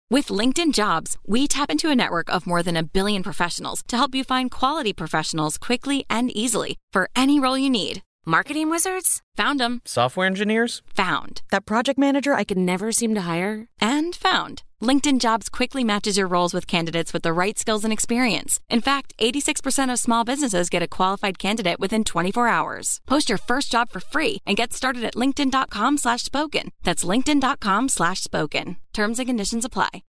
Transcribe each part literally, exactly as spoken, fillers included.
With LinkedIn Jobs, we tap into a network of more than a billion professionals to help you find quality professionals quickly and easily for any role you need. Marketing wizards? Found them. Software engineers? Found. That project manager I could never seem to hire? And found. LinkedIn Jobs quickly matches your roles with candidates with the right skills and experience. In fact, eighty-six percent of small businesses get a qualified candidate within twenty-four hours. Post your first job for free and get started at linkedin.com slash spoken. That's linkedin.com slash spoken. Terms and conditions apply.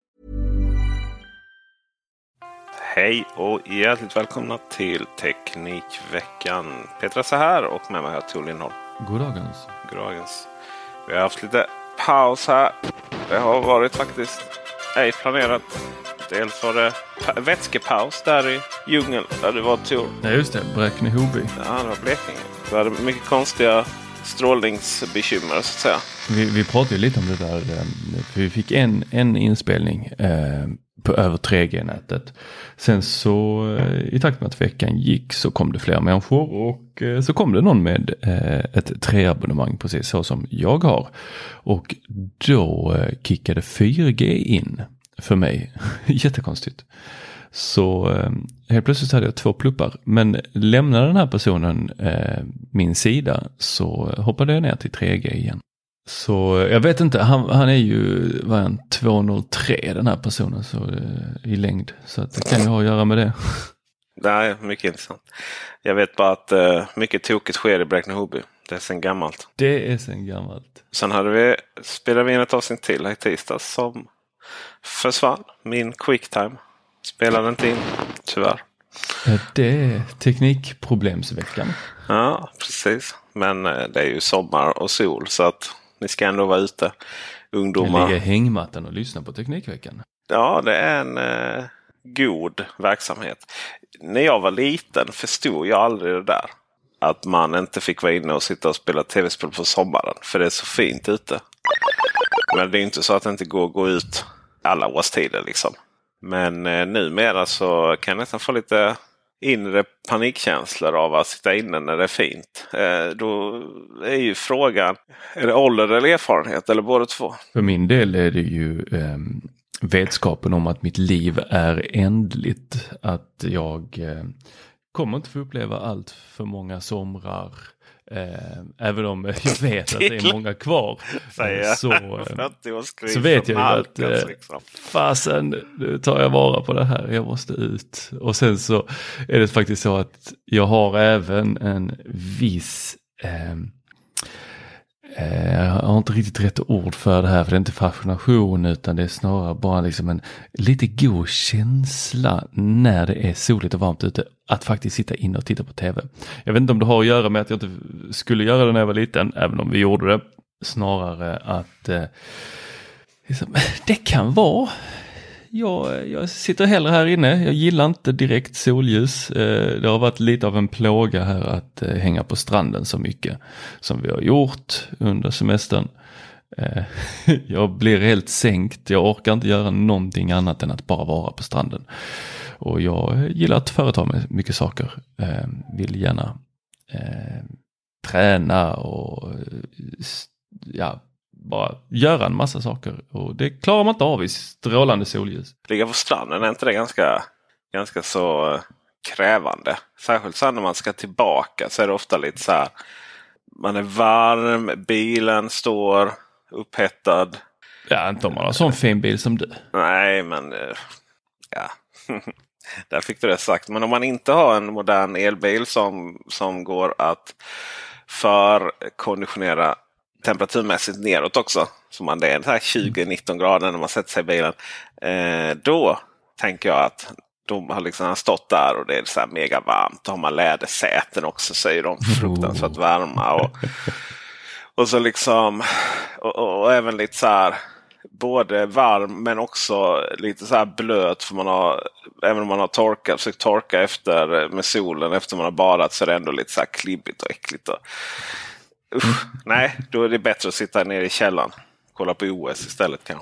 Hej och hjärtligt välkomna till Teknikveckan. Petra så här och med mig har Tor Lindholm. Goddagens. Goddagens. Vi har haft lite paus här. Det har varit faktiskt ej planerat. Dels var det vätskepaus där i djungeln där det var Tor. Ja just det, Bräkne-Hoby. Ja, det var Blekinge. Det hade mycket konstiga strålningsbekymmer så att säga. Vi, vi pratade ju lite om det där. För vi fick en, en inspelning eh, på över tre G-nätet. Sen så eh, i takt med att veckan gick så kom det fler människor och eh, så kom det någon med eh, ett tre-abonnemang precis så som jag har. Och då eh, kickade fyra G in för mig. Jättekonstigt. Så eh, helt plötsligt hade jag två pluppar. Men lämnade den här personen eh, min sida så hoppade jag ner till tre G igen. Så jag vet inte, han, han är ju vad är han, tvåhundratre den här personen så, eh, i längd. Så att det kan ju ha att göra med det. Det är mycket intressant. Jag vet bara att eh, mycket tokigt sker i Bräkne-Hoby. Det är sen gammalt. Det är sen gammalt. Sen hade vi spelat vi in ett avsnitt till här i tisdags som försvann. Min quicktime spelade inte in, tyvärr. Det är teknikproblemsveckan. Ja, precis. Men eh, det är ju sommar och sol så att ni ska ändå vara ute. Ungdomar. Jag ligger hängmattan och lyssnar på Teknikveckan. Ja, det är en eh, god verksamhet. När jag var liten förstod jag aldrig det där. Att man inte fick vara inne och sitta och spela tv-spel på sommaren. För det är så fint ute. Men det är inte så att det inte går att gå ut alla årstider liksom. Men eh, numera så kan jag nästan få lite inre panikkänslor av att sitta inne när det är fint. Eh, då är ju frågan, är det ålder eller erfarenhet eller båda två? För min del är det ju eh, vetskapen om att mitt liv är ändligt. Att jag eh, kommer inte få uppleva allt för många somrar. Eh, även om jag vet att det är många kvar eh, så, eh, så vet jag ju att eh, fasen, nu tar jag vara på det här, jag måste ut. Och sen så är det faktiskt så att jag har även en viss eh, eh, jag har inte riktigt rätt ord för det här, för det är inte fascination utan det är snarare bara liksom en lite god känsla när det är soligt och varmt ute att faktiskt sitta inne och titta på tv. Jag vet inte om det har att göra med att jag inte skulle göra det när jag var liten, även om vi gjorde det. Snarare att eh, liksom, det kan vara. Jag, jag sitter hellre här inne. Jag gillar inte direkt solljus. Eh, det har varit lite av en plåga här att eh, hänga på stranden så mycket som vi har gjort under semestern. Eh, jag blir helt sänkt. Jag orkar inte göra någonting annat än att bara vara på stranden. Och jag gillar att företa mig mycket saker. Eh, vill gärna eh, träna och ja, bara göra en massa saker. Och det klarar man inte av i strålande solljus. Ligga på stranden, är inte det ganska, ganska så krävande? Särskilt så när man ska tillbaka så är det ofta lite så här. Man är varm, bilen står upphettad. Ja, inte om man har sån fin bil som du. Nej, men ja... Där fick du det sagt. Men om man inte har en modern elbil som, som går att förkonditionera temperaturmässigt neråt också. Som man det är så här tjugo nitton grader när man sätter sig i bilen. Eh, då tänker jag att de har liksom stått där och det är så här mega varmt. Då har man lädersäten också så är de fruktansvärt varma. Och, och så liksom och, och, och även lite så här både varm men också lite så här blöt för man har, även om man har torkat, försökt torka efter med solen efter man har badat så är det ändå lite så här klibbigt och äckligt. Och, usch, nej, då är det bättre att sitta nere i källaren. Kolla på O S istället kanske.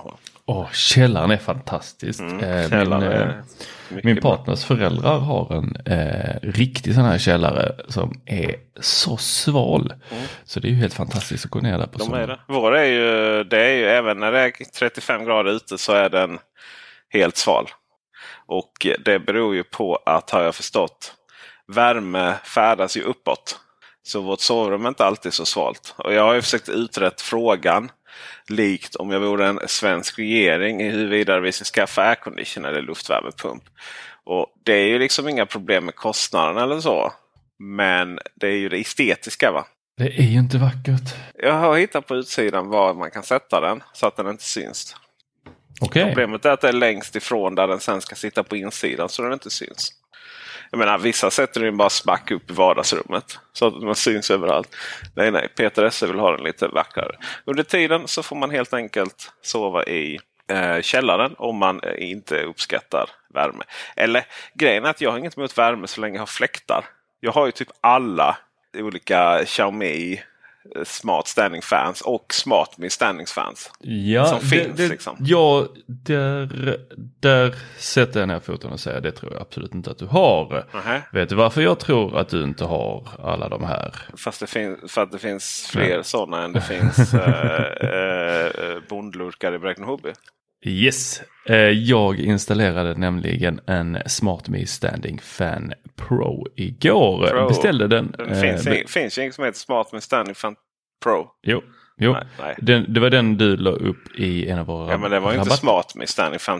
Åh, källaren är fantastisk. Mm, eh, källaren min, är eh, min partners föräldrar har en eh, riktig sån här källare som är så sval. Mm. Så det är ju helt fantastiskt att gå ner där på De är det. Vår är ju, det är ju även när det är trettiofem grader ute så är den helt sval. Och det beror ju på att, har jag förstått, värme färdas ju uppåt. Så vårt sovrum är inte alltid så svalt. Och jag har ju försökt utrett frågan likt om jag vore en svensk regering i huruvida vi ska skaffa aircondition eller luftvärmepump. Och det är ju liksom inga problem med kostnaden eller så. Men det är ju det estetiska, va? Det är ju inte vackert. Jag har hittat på utsidan var man kan sätta den så att den inte syns. Okay. Problemet är att det är längst ifrån där den sen ska sitta på insidan så den inte syns. Jag menar, vissa sätter den bara smack upp i vardagsrummet så att man syns överallt. Nej, nej, Peter Esse vill ha den lite vackrare. Under tiden så får man helt enkelt sova i eh, källaren om man eh, inte uppskattar värme. Eller grejen är att jag har inget emot värme så länge jag har fläktar. Jag har ju typ alla olika Xiaomi Smart Standing Fans och SmartMe Standing Fans ja, som det, finns. Det, liksom. Ja, där, där sätter jag ner foten och säger det tror jag absolut inte att du har. Uh-huh. Vet du varför jag tror att du inte har alla de här? Fast det finns, för att det finns fler sådana än det finns äh, äh, bondlurkar i Bräkne Hobby. Yes, jag installerade nämligen en SmartMe Standing Fan Pro igår. Pro. Beställde den. Det finns, eh, finns ju inget som heter SmartMe Standing Fan Pro. Jo, jo. Nej, nej. Den, det var den du la upp i en av våra Ja, men det var ju rabatt. Inte SmartMe Standing Fan.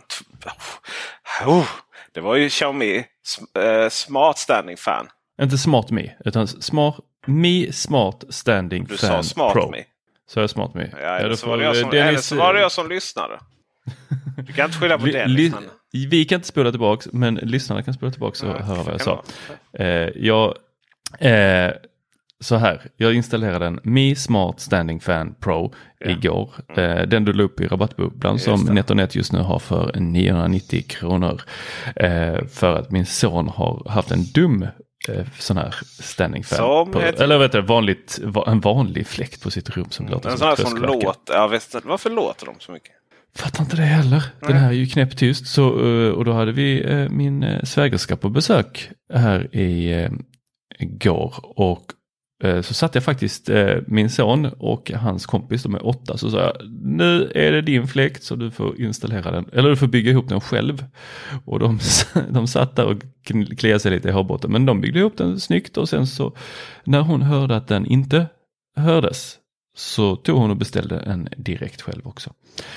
Oh, det var ju Xiaomi uh, Smart Standing Fan. Inte SmartMe, utan SmartMe Smart Standing du Fan sa smart Pro. Me. Så är SmartMe. Ja, eller så var det jag som, eller så var det jag som lyssnade. Du kan inte skylla på det. Liksom. Vi kan inte spola tillbaka, men lyssnarna kan spola tillbaka och ja, höra vad jag sa. Eh, jag, eh, så här, jag installerade en Mi Smart Standing Fan Pro ja. igår. Mm. Eh, den du la upp i rabattbubblan som NetOnNet just nu har för niohundranittio kronor. Eh, för att min son har haft en dum eh, sån här standing fan. På, ett... Eller vet du, vanligt, en vanlig fläkt på sitt rum som mm. låter en som sån här som låter. Ja, vet, varför låter de så mycket? Fattar inte det heller. Nej. Den här är ju knäpptyst. Så, och då hade vi min svägerska på besök här i går. Och så satt jag faktiskt min son och hans kompis, de är åtta, så sa jag, nu är det din fläkt så du får installera den. Eller du får bygga ihop den själv. Och de, de satt där och kliade sig lite i hårbotten. Men de byggde ihop den snyggt och sen så när hon hörde att den inte hördes så tog hon och beställde en direkt själv också.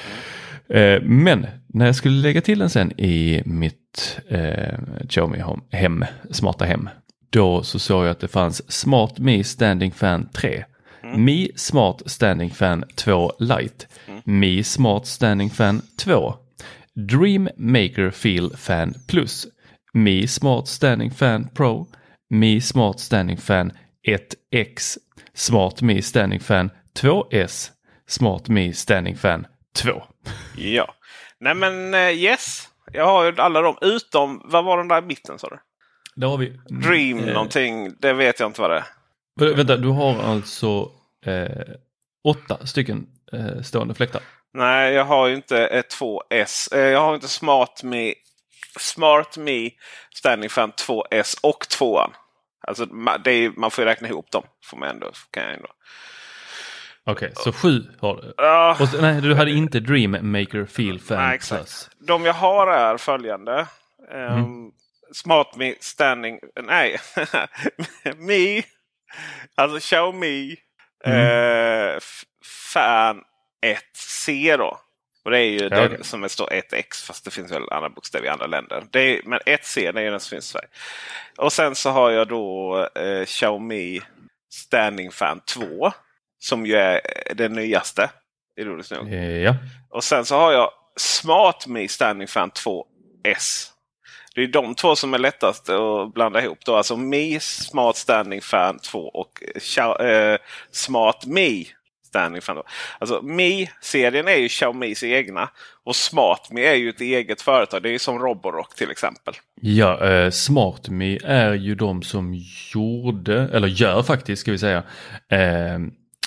Men när jag skulle lägga till den sen i mitt eh, Xiaomi hem, smarta hem, då så såg jag att det fanns SmartMe Standing Fan tre, mm. Mi Smart Standing Fan två Lite, mm. Mi Smart Standing Fan två, Dream Maker Feel Fan Plus, Mi Smart Standing Fan Pro, Mi Smart Standing Fan ett X, SmartMe Standing Fan två S, SmartMe Standing Fan två. Ja. Nej men yes. Jag har ju alla dem. Utom, vad var den där i mitten sa du? Där har vi. Dream eh, någonting. Det vet jag inte vad det är. Vänta, du har alltså eh, åtta stycken eh, stående fläktar. Nej, jag har ju inte ett två S. Eh, jag har inte SmartMe SmartMe Standing Fan två S och tvåan. Alltså det är, man får ju räkna ihop dem. Får man ändå, kan jag ändå. Okej, okay, så sju har du. Uh, och, nej, du hade inte Dream Maker Feel Fan. Nej, exakt. De jag har är följande. Um, mm. SmartMe Standing... Nej. Mi. Alltså Xiaomi. Mm. Uh, Fan ett C då. Och det är ju ja, den okay. som står ett X. Fast det finns väl andra bokstäver i andra länder. Det är, men ett C det är den som finns i Sverige. Och sen så har jag då uh, Xiaomi Standing Fan två. Som ju är den nyaste. Ironiskt nog. Ja. Och sen så har jag SmartMe Standing Fan två S. Det är de två som är lättast att blanda ihop då. Alltså Mi Smart Standing Fan två och uh, SmartMe Standing Fan två. Alltså Mi-serien är ju Xiaomis egna. Och SmartMe är ju ett eget företag. Det är ju som Roborock till exempel. Ja, eh, SmartMe är ju de som gjorde, eller gör faktiskt ska vi säga, eh,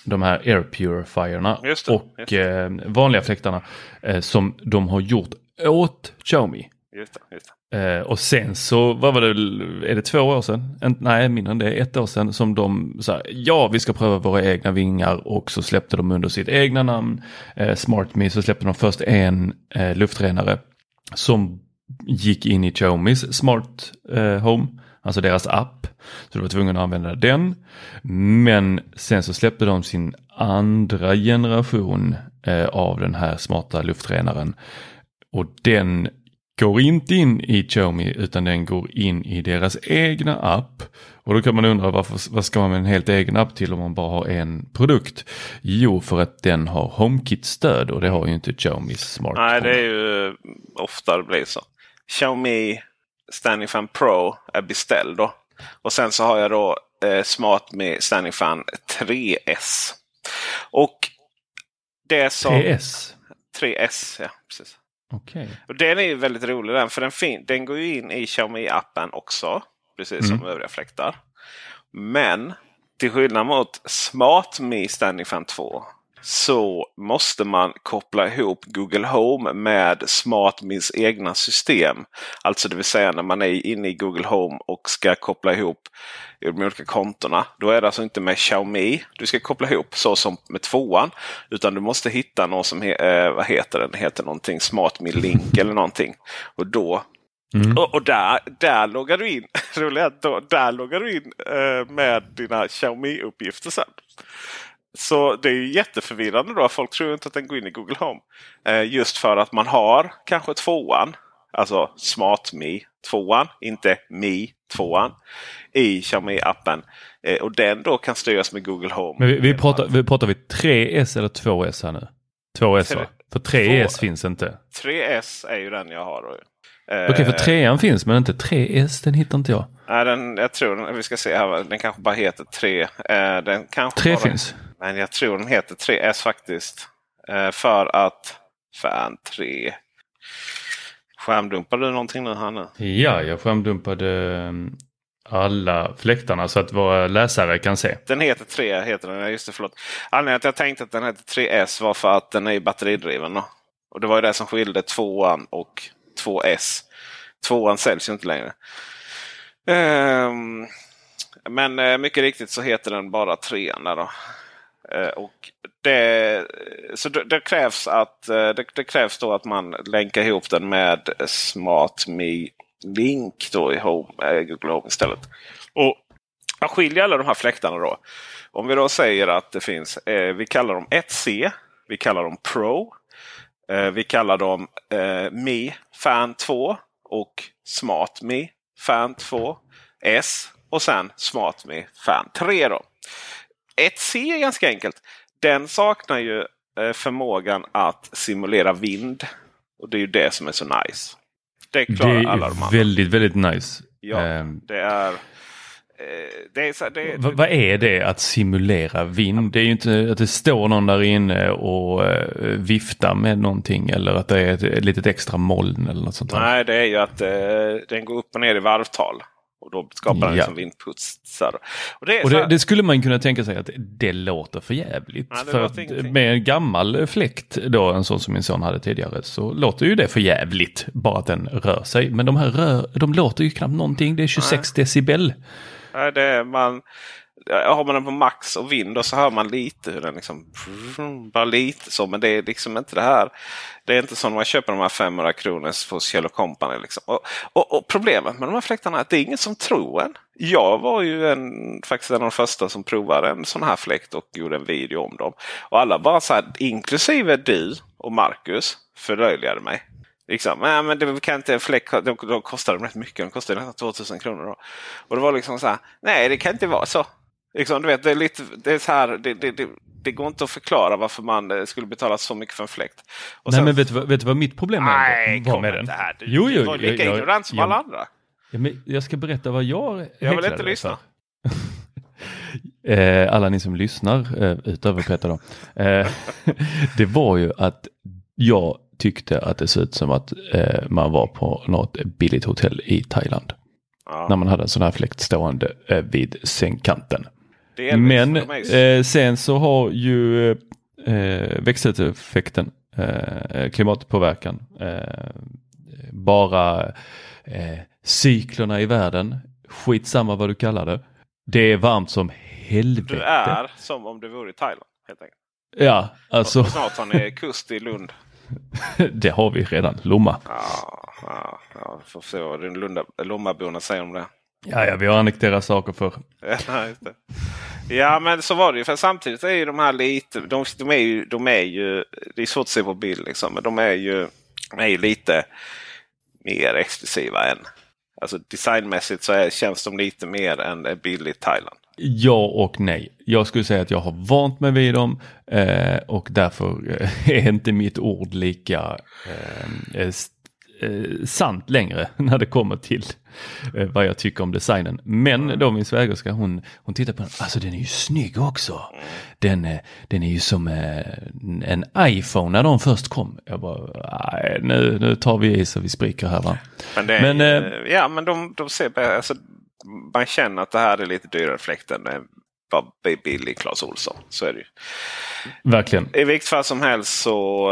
de här air purifierna Just det, och just det. Eh, vanliga fläktarna eh, som de har gjort åt Xiaomi. Just det, just det. Eh, och sen så, vad var det, är det två år sedan? En, nej, mindre än det, ett år sedan som de sa, ja vi ska pröva våra egna vingar, och så släppte de under sitt egna namn, eh, SmartMe, så släppte de först en eh, luftrenare som gick in i Xiaomis Smart eh, Home, alltså deras app, så du var tvungen att använda den. Men sen så släppte de sin andra generation eh, av den här smarta luftrenaren, och den går inte in i Xiaomi utan den går in i deras egna app. Och då kan man undra varför, vad ska man med en helt egen app till om man bara har en produkt? Jo, för att den har HomeKit-stöd, och det har ju inte Xiaomi Smart Home. Nej, det är ju ofta det blir så. Xiaomi Standing Fan Pro är beställd då. Och sen så har jag då eh, SmartMe Standing Fan tre S. Och det som... tre S? tre S, ja, precis. Okej. Okay. Och den är ju väldigt rolig den, för den, fin- den går ju in i Xiaomi-appen också. Precis som mm. övriga fläktar. Men till skillnad mot SmartMe Standing Fan två så måste man koppla ihop Google Home med SmartMes egna system. Alltså det vill säga när man är inne i Google Home och ska koppla ihop de olika kontona. Då är det alltså inte med Xiaomi du ska koppla ihop så som med tvåan. Utan du måste hitta någon som he- äh, vad heter den? Det heter någonting SmartMe Link eller någonting. Och då Mm. Och, och där, där loggar du in då, där loggar du in äh, med dina Xiaomi-uppgifter sen. Så det är ju jätteförvirrande då. Folk tror inte att den går in i Google Home. Eh, just för att man har kanske tvåan. Alltså SmartMe tvåan. Inte Me tvåan. I Xiaomi-appen. Eh, och den då kan styras med Google Home. Men vi, vi, pratar, vi pratar vi tre S eller två S här nu? två S va? För tre S finns inte. tre S är ju den jag har då. Okej, okay, för trean finns men inte tre S, den hittar inte jag. Nej, den, jag tror, vi ska se här, den kanske bara heter tre. Eh, den kanske tre bara, finns. Men jag tror den heter tre S faktiskt. Eh, för att, fan tre. Skärmdumpade du någonting nu här nu? Ja, jag skärmdumpade alla fläktarna så att våra läsare kan se. Den heter tre, heter den, just det, förlåt. Anledningen att jag tänkte att den heter tre S var för att den är batteridriven då. Och det var ju det som skilde tvåan och två S. Tvåan säljs ju inte längre. Um, men uh, mycket riktigt så heter den bara trean där då. Uh, och det, så det, det krävs att uh, det, det krävs då att man länkar ihop den med SmartMe Link då i Home, uh, Google Home istället. Och jag skiljer alla de här fläktarna då. Om vi då säger att det finns, uh, vi kallar dem ett C, vi kallar dem Pro. Uh, vi kallar dem uh, Me Fan två och SmartMe Fan två S och sen SmartMe Fan tre då. ett C är ganska enkelt. Den saknar ju uh, förmågan att simulera vind. Och det är ju det som är så nice. Det klarar det är alla de andra. Väldigt, väldigt nice. Ja, um, det är... Det är så, det, v- vad är det att simulera vind? Det är ju inte att det står någon där inne och uh, viftar med någonting eller att det är ett, ett litet extra moln eller något sånt. Nej, det är ju att uh, den går upp och ner i varvtal och då skapar den ja. liksom vindputsar. Och, det, och det, det skulle man kunna tänka sig att det låter för jävligt. Nej, för att med en gammal fläkt då, en sån som min son hade tidigare, så låter ju det för jävligt bara att den rör sig. Men de här rör, de låter ju knappt någonting. Det är tjugosex Nej. decibel. Nej, det är man... Har man den på max och vind och så hör man lite hur den liksom bara lite så, men det är liksom inte det här. Det är inte som när man köper de här femhundra kronor på Kjell och Company liksom. Och, och, och problemet med de här fläktarna är att det är ingen som tror en. Jag var ju en, faktiskt en av de första som provade en sån här fläkt och gjorde en video om dem. Och alla bara så här, inklusive du och Marcus, förlöjligade mig. Liksom, nej men det kan inte en fläck, de, de kostar rätt mycket, de kostar nästan tvåtusen kronor då. Och det var liksom så här, nej det kan inte vara så. Liksom, du vet, det är lite, det är så här, det, det, det, det går inte att förklara varför man skulle betala så mycket för en fläkt. Och nej sen, men vet du, vet du vad mitt problem är? Nej, var med den? Här. Du, jo, jo, du var lika jag, ignorant som jag, alla andra. Ja, men jag ska berätta vad jag Jag vill inte lyssna. eh, alla ni som lyssnar, eh, utöver Peter då. Eh, det var ju att jag tyckte att det såg ut som att eh, man var på något billigt hotell i Thailand. Ja. När man hade en sån här fläkt stående eh, vid sängkanten. Delvis, Men de eh, sen så har ju eh, växthuseffekten, eh, klimatpåverkan, eh, bara eh, cyklerna i världen, skitsamma vad du kallar det. Det är varmt som helvete. Du är som om du vore i Thailand, helt enkelt. Ja, alltså. Och snart har ni kust i Lund. Det har vi redan, Lomma. Ja, ja, ja, får se vad den Lommaborna säger om det. Ja, ja, vi har annekterat saker för. Ja, just det. Ja, men så var det ju. För samtidigt är ju de här lite, de, de är ju, de är ju, det är svårt att se på bild liksom, men de är ju, de är ju lite mer exklusiva än, alltså designmässigt så är, känns de lite mer än billigt Thailand. Ja och nej. Jag skulle säga att jag har vant mig vid dem eh, och därför eh, är inte mitt ord lika eh, eh, sant längre när det kommer till eh, vad jag tycker om designen. Men mm. då min svägerska, hon, hon tittar på den. Alltså den är ju snygg också. Mm. Den, eh, den är ju som eh, en iPhone när de först kom. Jag bara, nej, nu, nu tar vi i så vi spricker här va. Men, det är, men eh, ja, men de, de ser, alltså, man känner att det här är lite dyrare fläkt än bara billig Clas Ohlson. Så är det ju. Verkligen. I vilket fall som helst så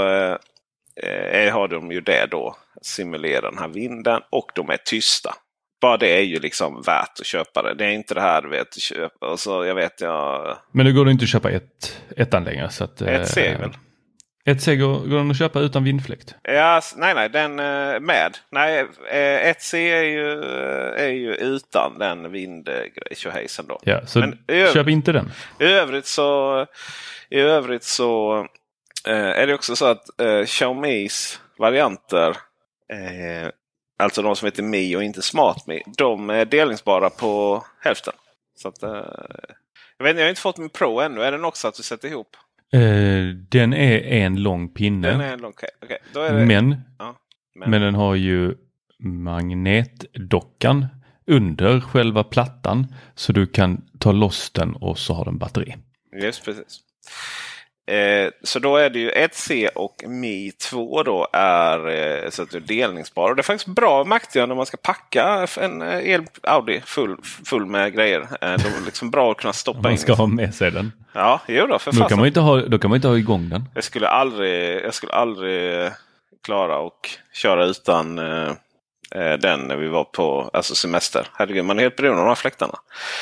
eh, har de ju det då. Simulera den här vinden och de är tysta. Bara det är ju liksom värt att köpa det. Det är inte det här du vet att köpa. Alltså, jag vet jag... Men nu går det inte att köpa ett, ettan längre. Så att, ett C väl? Ett C går, går den att köpa utan vindfläkt? Ja, nej nej, den med. Nej, ett C är ju, är ju utan den vindgrejshejsen då. Ja, så men köp övrigt, inte den. I övrigt så, i övrigt så eh, är det också så att eh, Xiaomis varianter, eh, alltså de som heter Mi och inte SmartMi, de är delningsbara på hälften. Så att, eh, jag vet inte, jag har inte fått min Pro ännu. Är den också att du sätter ihop? Uh, den är en lång pinne. Den är en lång, okay. Okay. Då är det... men, ja, men... men den har ju magnetdockan under själva plattan så du kan ta loss den och så har den batteri. Just precis. Eh, så då är det ju ett C och Mi två då är eh, så att det är delningsbara. Och det är faktiskt bra mäktiga när man ska packa en el Audi full, full med grejer. Eh, det är liksom bra att kunna stoppa man in. Man ska ha med sig den. Ja, jo då. För då, kan man inte ha, då kan man inte ha igång den. Jag skulle aldrig, jag skulle aldrig klara och köra utan eh, den när vi var på alltså semester. Herregud, man är helt beroende av de här fläktarna.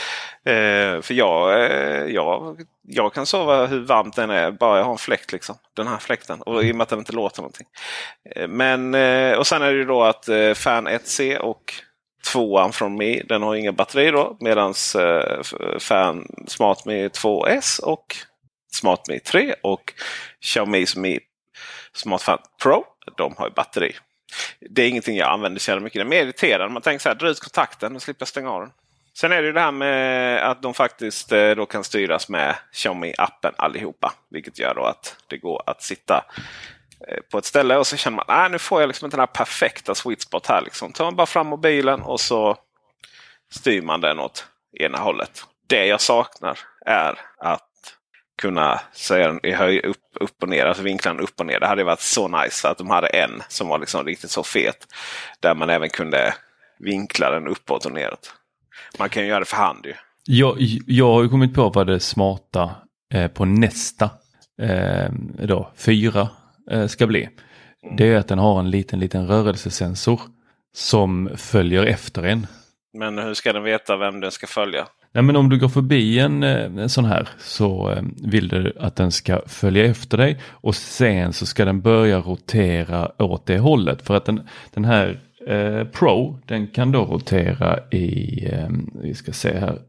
Eh, för jag, eh, jag, jag kan sova hur varmt den är bara jag har en fläkt liksom. Den här fläkten. Och i och med att den inte låter någonting. Eh, men, eh, och sen är det ju då att eh, Fan ett C och tvåan från Mi, den har inga batteri då. Medans eh, Fan SmartMi två S och SmartMi tre och Xiaomi's Mi SmartFan Pro, de har ju batteri. Det är ingenting jag använder så mycket. Det är mer irriterande. Man tänker så här, dra ut kontakten och slippa stänga av den. Sen är det ju det här med att de faktiskt då kan styras med Xiaomi-appen allihopa. Vilket gör då att det går att sitta på ett ställe och så känner man att nu får jag liksom inte den här perfekta sweet spot här. Liksom. Tar man bara fram mobilen och så styr man den åt ena hållet. Det jag saknar är att kunna säga den i höj upp, upp och ner, alltså vinklarna upp och ner. Det hade varit så nice att de hade en som var liksom riktigt så fet. Där man även kunde vinkla den uppåt och neråt. Man kan ju göra det för hand ju. Jag, jag har ju kommit på vad det smarta eh, på nästa eh, då, fyra eh, ska bli. Mm. Det är att den har en liten, liten rörelsesensor som följer efter en. Men hur ska den veta vem den ska följa? Nej, men om du går förbi en, en sån här så eh, vill du att den ska följa efter dig och sen så ska den börja rotera åt det hållet. För att den, den här eh, Pro, den kan då rotera i, eh, vi ska se här,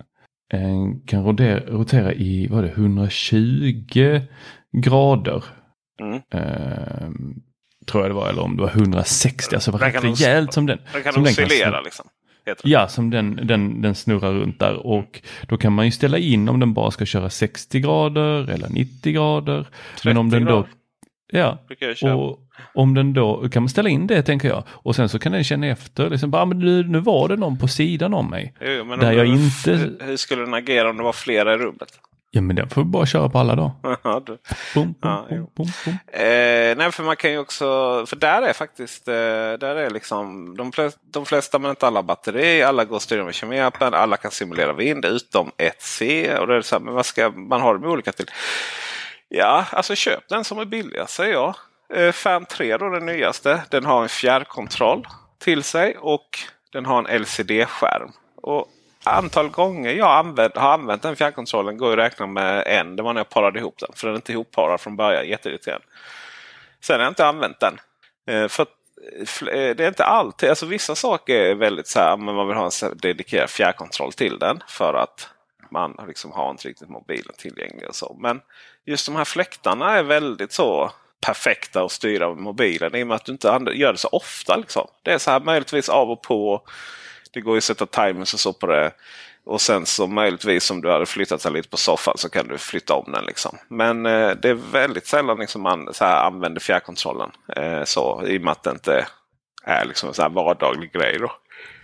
den kan rotera, rotera i vad är det, hundratjugo grader. Mm. Eh, tror jag det var, eller om det var hundrasextio, alltså det var rätt rejält som den. Den kan som oscillera den liksom. Ja, som den, den, den snurrar runt där och då kan man ju ställa in om den bara ska köra sextio grader eller nittio grader. Men om den då, ja, och om den då kan man ställa in det tänker jag och sen så kan den känna efter liksom bara, men nu, nu var det någon på sidan om mig. Jo, men där jag du, inte... Hur skulle den agera om det var flera i rummet? Ja, men den får vi bara köra på alla då. Ja, du. Bum, bum, Ja, bum, bum, bum. Eh, nej, för man kan ju också, för där är faktiskt, eh, där är liksom de flesta, de flesta men inte alla batteri, alla går att styra med kemiappen, alla kan simulera vind utom ett C. Och det är så här, men vad ska man ha de olika till? Ja, alltså köp den som är billigast, säger jag. Eh, Fan tre då, den nyaste, den har en fjärrkontroll till sig och den har en L C D-skärm. Och antal gånger jag använt, har använt den fjärrkontrollen går att räkna med en. Det var när jag parade ihop den. För den är inte ihopparad från början. Jätteirriterande. Sen har jag inte använt den. Eh, för att, eh, det är inte alltid. Alltså vissa saker är väldigt så här. Men man vill ha en dedikerad fjärrkontroll till den. För att man liksom har inte riktigt mobilen tillgänglig och så. Men just de här fläktarna är väldigt så perfekta att styra med mobilen. I och med att du inte gör det så ofta. Liksom. Det är så här möjligtvis av och på. Det går ju att sätta timers och så på det. Och sen så möjligtvis om du hade flyttat den lite på soffan så kan du flytta om den. Liksom. Men eh, det är väldigt sällan liksom man så här använder fjärrkontrollen. Eh, så, i och med att det inte är liksom en så här vardaglig grej då.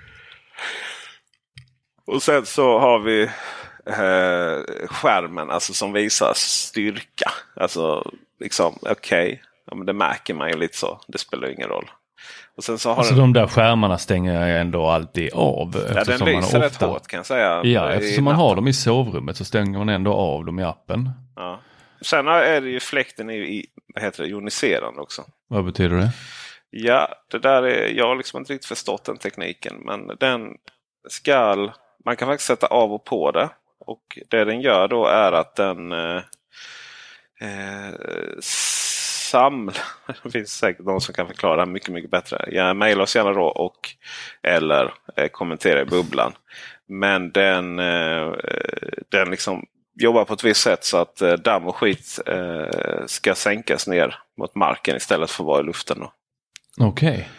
Och sen så har vi eh, skärmen alltså, som visar styrka. Alltså liksom okej. Okay. Ja, men det märker man ju lite så. Det spelar ingen roll. Och sen så har alltså den... de där skärmarna stänger jag ändå alltid av. Ja, den lyser rätt hårt kan jag säga. Ja, eftersom man har dem i sovrummet så stänger man ändå av dem i appen. Ja. Sen är det ju fläkten i, i vad heter det, ioniserande också. Vad betyder det? Ja, det där är, jag har liksom inte riktigt förstått den tekniken. Men den ska, man kan faktiskt sätta av och på det. Och det den gör då är att den eh, eh, samlar. Det finns säkert någon som kan förklara det här mycket, mycket bättre. Jag mejlar oss gärna då och eller eh, kommentera i bubblan. Men den, eh, den liksom jobbar på ett visst sätt så att eh, damm och skit eh, ska sänkas ner mot marken istället för att vara i luften. Okej. Okay.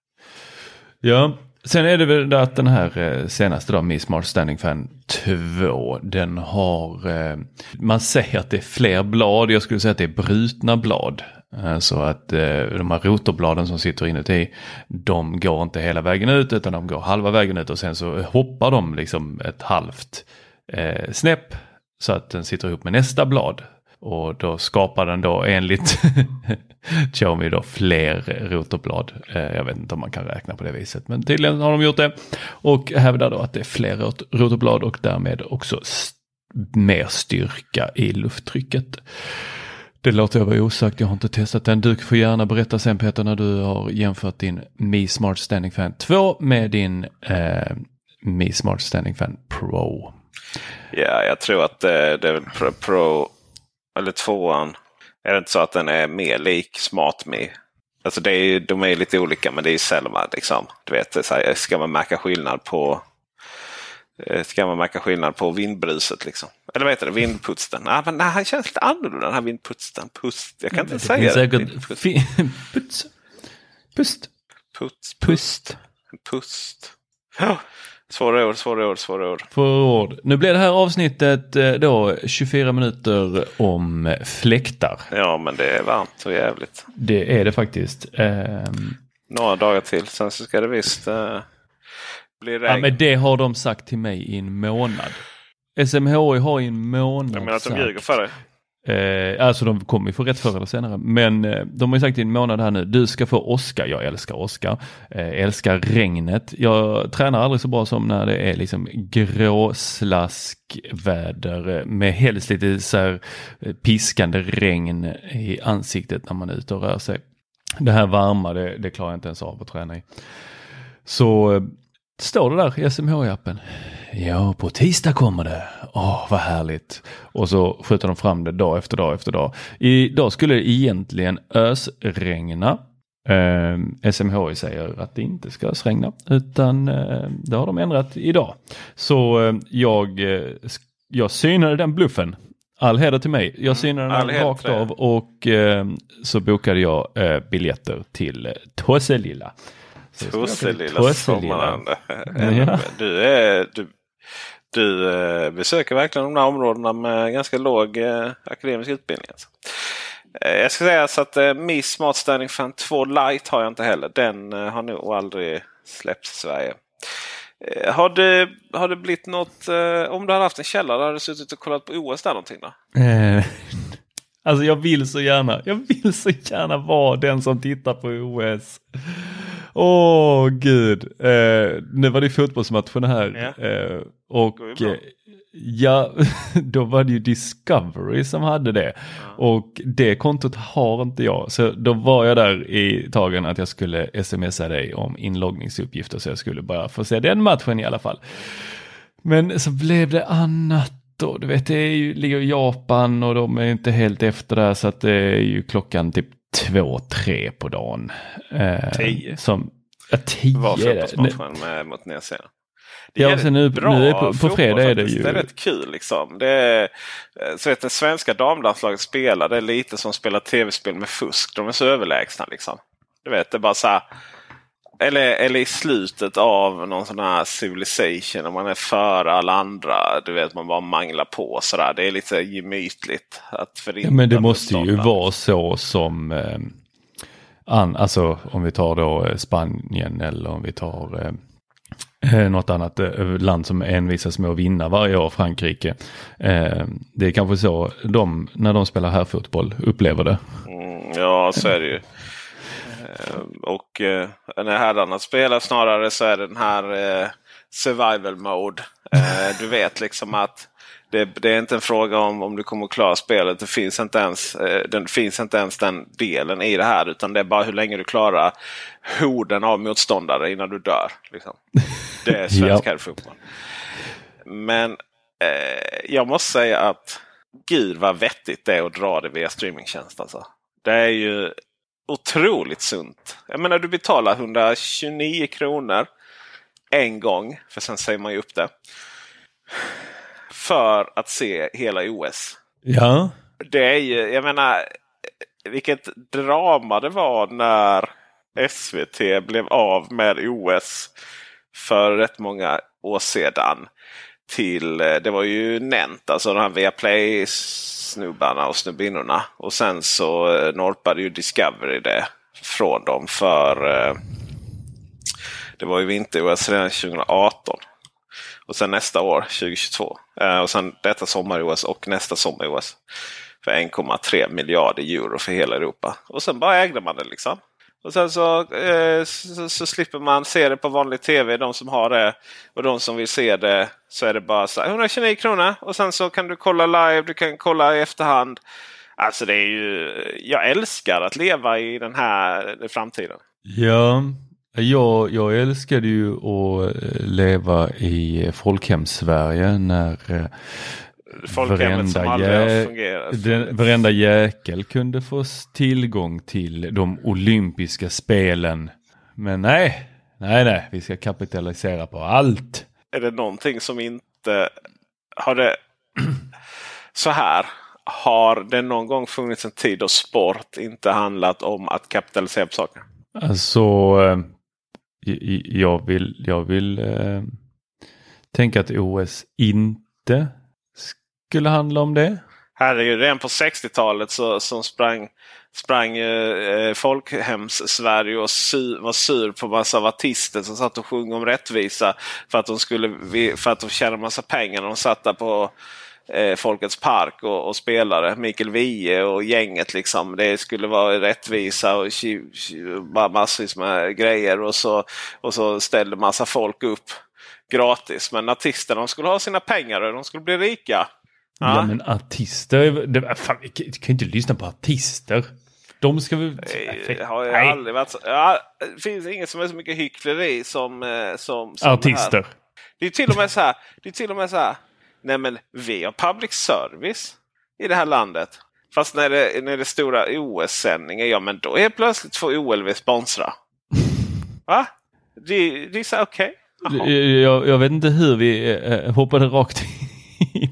Ja, sen är det väl det att den här eh, senaste då, Mi Smart Standing Fan två, den har, eh, man säger att det är fler blad, jag skulle säga att det är brutna blad. Eh, så att eh, de här rotorbladen som sitter inuti, de går inte hela vägen ut utan de går halva vägen ut och sen så hoppar de liksom ett halvt eh, snäpp så att den sitter ihop med nästa blad. Och då skapar den då enligt Xiaomi då fler rotorblad. Eh, jag vet inte om man kan räkna på det viset. Men tydligen har de gjort det. Och hävdar då att det är fler rot- rotorblad och därmed också st- mer styrka i lufttrycket. Det låter jag vara osagt. Jag har inte testat den. Du får gärna berätta sen Peter när du har jämfört din Mi Smart Standing Fan två med din eh, Mi Smart Standing Fan Pro. Ja, jag tror att det, det är Pro... Pro eller tvåan. Är det inte så att den är mer lik SmartMe? Alltså det är, de är lite olika men det är sällan liksom. Du vet, så här, ska man märka skillnad på ska man märka skillnad på vindbruset liksom. Eller vad heter det? Vindputsten. Ah, men nej, han känns lite annorlunda den här vindputsten. Pust. Jag kan inte det säga säkert det. Fi- puts. Pust. Pust. Pust. Pust. Ja. Svåra ord, svåra ord, svåra ord. Svåra ord. Nu blir det här avsnittet då tjugofyra minuter om fläktar. Ja, men det är varmt och jävligt. Det är det faktiskt. Um... Några dagar till, sen så ska det visst uh, bli regn. Ja, men det har de sagt till mig i en månad. S M H I har i en månad. Jag menar att de sagt, ljuger för dig. Eh, alltså de kommer ju få rätt förr eller senare. Men eh, de har ju sagt i en månad här nu. Du ska få Oscar. Jag älskar Oscar. Eh, älskar regnet. Jag tränar aldrig så bra som när det är liksom gråslaskväder. Med helst lite så här piskande regn i ansiktet när man är ute och rör sig. Det här varma, det, det klarar jag inte ens av att träna i. Så eh, står det där i S M H I-appen. Ja, på tisdag kommer det. Åh, vad härligt. Och så skjuter de fram det dag efter dag efter dag. Idag skulle det egentligen ösregna. Eh, S M H I säger att det inte ska ösregna. Utan eh, det har de ändrat idag. Så eh, jag, eh, jag synade den bluffen. All heder till mig. Jag synade den mm, rakt av och eh, så bokade jag eh, biljetter till eh, Tosselilla. Tosselilla. Tosselilla. Ja. Du är... Du... Du eh, besöker verkligen de här områdena med ganska låg eh, akademisk utbildning. Alltså. Eh, jag ska säga så att eh, Mi Smart Standing Fan två Lite har jag inte heller. Den eh, har nog aldrig släppts i Sverige. Eh, har, det, har det blivit något... Eh, om du hade haft en källare, hade du suttit och kollat på O S där någonting då? Eh, alltså jag vill så gärna. Jag vill så gärna vara den som tittar på O S. Åh, oh, gud. Eh, nu var det fotbollsmatchen här. Ja. Eh, och ja, då var det ju Discovery som hade det. Ja. Och det kontot har inte jag. Så då var jag där i tagen att jag skulle smsa dig om inloggningsuppgifter. Så jag skulle bara få se den matchen i alla fall. Men så blev det annat då. Du vet, det är ju, ligger i Japan och de är inte helt efter där. Så att det är ju klockan typ två, tre på dagen. Eh, tio. Som, ja, tio var är det. fotbollsmatchen med, mot Nya Zeeland. Det ja, sen nu, bra nu är på, på fredag är det ju... Det är rätt kul liksom. Det är, så vet, det svenska damlandslaget spelar, det är lite som spelar tv-spel med fusk. De är så överlägsna liksom. Du vet, det är bara så här... Eller, eller i slutet av någon sån här Civilization, om man är före alla andra, du vet, man bara manglar på sådär. Det är lite gemytligt att förinta. Ja, men det måste ju vara så som eh, an, alltså om vi tar då Spanien eller om vi tar eh, något annat eh, land som envisas med att vinna varje år, Frankrike. Eh, det är kanske så de, när de spelar här fotboll, upplever det. Mm, ja, så är det ju. Och eh, när herrarna spelar snarare så är det den här eh, survival mode. Eh, du vet liksom att det, det är inte en fråga om om du kommer att klara spelet. Det finns inte ens, eh, den finns inte ens den delen i det här, utan det är bara hur länge du klarar horden av motståndare innan du dör. Liksom. Det är svensk herrfotboll. Men eh, jag måste säga att gud vad vettigt det är att dra det via streamingtjänst alltså. Det är ju otroligt sunt. Jag menar, du betalar etthundratjugonio kronor en gång, för sen säger man ju upp det, för att se hela O S. Ja. Det är ju, jag menar, vilket drama det var när S V T blev av med O S för rätt många år sedan. Till, det var ju Nent, alltså den här Viaplay snubbarna och snubbinnorna. Och sen så norpade ju Discovery det från dem för eh, det var ju vinter-O S redan tjugo arton. Och sen nästa år, tjugohundratjugotvå. Eh, och sen detta sommar-O S och nästa sommar-O S. För en komma tre miljarder euro för hela Europa. Och sen bara ägde man det liksom. Och sen så, eh, så, så slipper man se det på vanlig tv, de som har det. Och de som vill se det, så är det bara så här, etthundratjugonio kronor. Och sen så kan du kolla live, du kan kolla i efterhand. Alltså det är ju, jag älskar att leva i den här framtiden. Ja, jag, jag älskade ju att leva i folkhems-Sverige när varenda, jä... den, varenda jäkel kunde få tillgång till de olympiska spelen. Men nej, nej, nej, vi ska kapitalisera på allt. Är det någonting som inte har det så här? Har det någon gång funnits en tid då sport inte handlat om att kapitalisera på saker? Alltså, jag vill, jag vill äh, tänka att O S inte skulle handla om det. Här är ju redan på sextiotalet så, så sprang, sprang eh, folkhems Sverige och sur, var sur på massa artister som satt och sjöng om rättvisa för att de skulle för att de tjänade massa pengar. De satt där på eh, Folkets park och, och spelade Mikael Wiehe och gänget liksom. Det skulle vara rättvisa och bara massvis med grejer, och så, och så ställde massa folk upp gratis. Men artisterna, de skulle ha sina pengar och de skulle bli rika. Ja, ja, men artister, det, fan, vi kan, kan inte lyssna på artister. De ska väl... Det har jag aldrig varit så. Ja, det finns inget som är så mycket hyckleri som, som, som artister. Det, det är till och med så här, det är till och med så här, nej men vi har public service i det här landet. Fast när det, när det är stora O S-sändningar, ja men då är plötsligt får O L V sponsra. Va? Det, det är så okej. Okay. Jag, jag vet inte hur vi äh, hoppade rakt in.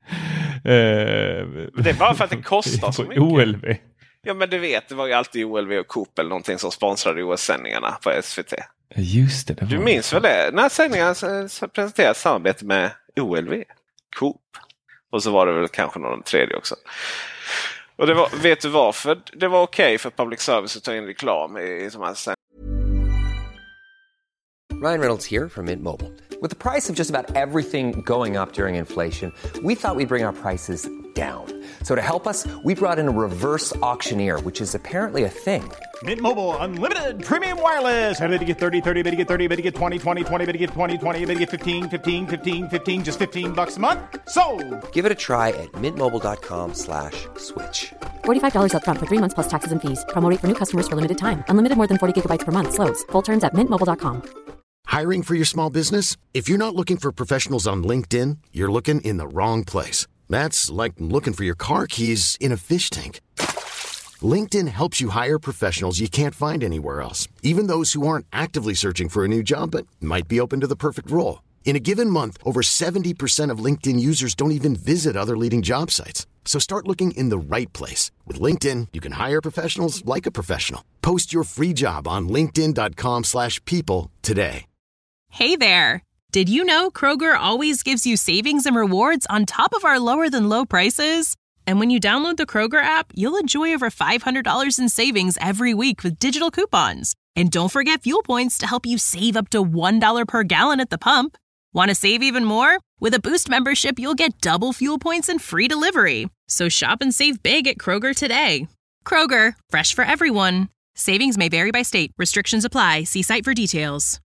Det är bara för att det kostar så mycket. O L V. Ja, men du vet, det var ju alltid O L V och Coop eller någonting som sponsrade O S-sändningarna på S V T. Just det. det var du minns det. Väl det? När sändningarna presenterade samarbete med O L V, Coop. Och så var det väl kanske någon tredje också. Och det var, vet du varför det var okej okay för public service att ta in reklam i, i de här sändningarna? Ryan Reynolds here from Mint Mobile. With the price of just about everything going up during inflation, we thought we'd bring our prices down. So to help us, we brought in a reverse auctioneer, which is apparently a thing. Mint Mobile Unlimited Premium Wireless. How to get thirty, thirty, how to get thirty, how to get twenty, twenty, twenty, how to get twenty, twenty, how to get fifteen, fifteen, fifteen, fifteen, just fifteen bucks a month? Sold! Give it a try at mintmobile.com slash switch. forty-five dollars up front for three months plus taxes and fees. Promo rate for new customers for limited time. Unlimited more than forty gigabytes per month. Slows full terms at mint mobile dot com. Hiring for your small business? If you're not looking for professionals on LinkedIn, you're looking in the wrong place. That's like looking for your car keys in a fish tank. LinkedIn helps you hire professionals you can't find anywhere else, even those who aren't actively searching for a new job but might be open to the perfect role. In a given month, over seventy percent of LinkedIn users don't even visit other leading job sites. So start looking in the right place. With LinkedIn, you can hire professionals like a professional. Post your free job on linkedin.com slash people today. Hey there. Did you know Kroger always gives you savings and rewards on top of our lower than low prices? And when you download the Kroger app, you'll enjoy over five hundred dollars in savings every week with digital coupons. And don't forget fuel points to help you save up to one dollar per gallon at the pump. Want to save even more? With a Boost membership, you'll get double fuel points and free delivery. So shop and save big at Kroger today. Kroger, fresh for everyone. Savings may vary by state. Restrictions apply. See site for details.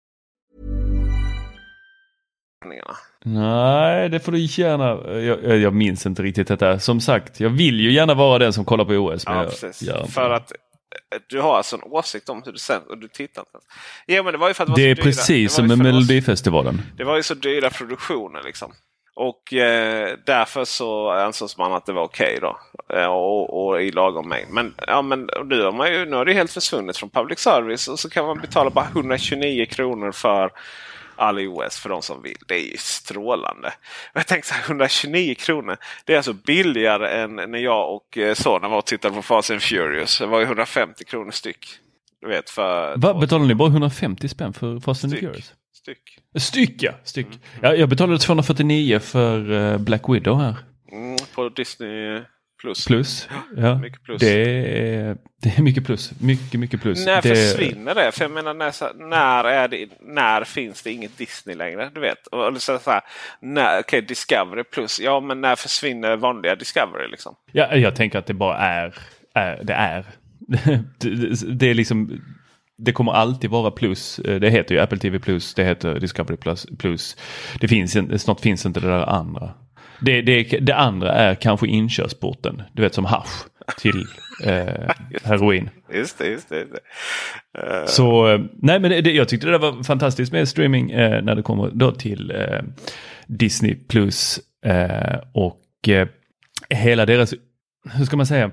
Nej, det får du gärna. Jag, jag minns inte riktigt detta. Som sagt, jag vill ju gärna vara den som kollar på O S. Men ja, jag, precis. jag för att du har alltså en åsikt om hur du sen och du tittar inte. Ja, men det var ju för att det var det så är dyra. precis som med Melodifestivalen. Det var ju så dyra produktioner liksom. Och eh, därför så ansågs man att det var okej okay då. Eh, och, och i lagom mängd. Men, ja, men nu, har man ju, nu har det helt försvunnit från public service. Och så kan man betala bara hundratjugonio kronor för all O S för de som vill. Det är ju strålande. Jag tänkte så här, hundratjugonio kronor. Det är alltså billigare än när jag och sonen var och tittade på Fast and Furious. Det var ju hundrafemtio kronor styck. Du vet, för vad betalar ni bara hundrafemtio spänn för Fast and Furious? Styck. Styck, ja. Styck. Mm. Ja, jag betalade tvåhundrafyrtionio för uh, Black Widow här. Mm, på Disney Plus. Plus, ja. Mycket plus. Det är, det är mycket plus. Mycket, mycket plus. När det... försvinner det? För jag menar, när, när, är det, när finns det inget Disney längre? Du vet. Och så här, när, okay, Discovery Plus. Ja, men när försvinner vanliga Discovery liksom? Ja, jag tänker att det bara är. är det är. det, det är liksom... Det kommer alltid vara plus. Det heter ju Apple T V Plus. Det heter Discovery Plus. plus. Det finns, snart finns inte det där andra. Det, det, det andra är kanske inkörsporten. Du vet, som hasch till eh, heroin. Just det, just det. Just det. Uh... Så, nej men det, jag tyckte det var fantastiskt med streaming eh, när det kommer då till eh, Disney Plus. Eh, och eh, hela deras, hur ska man säga...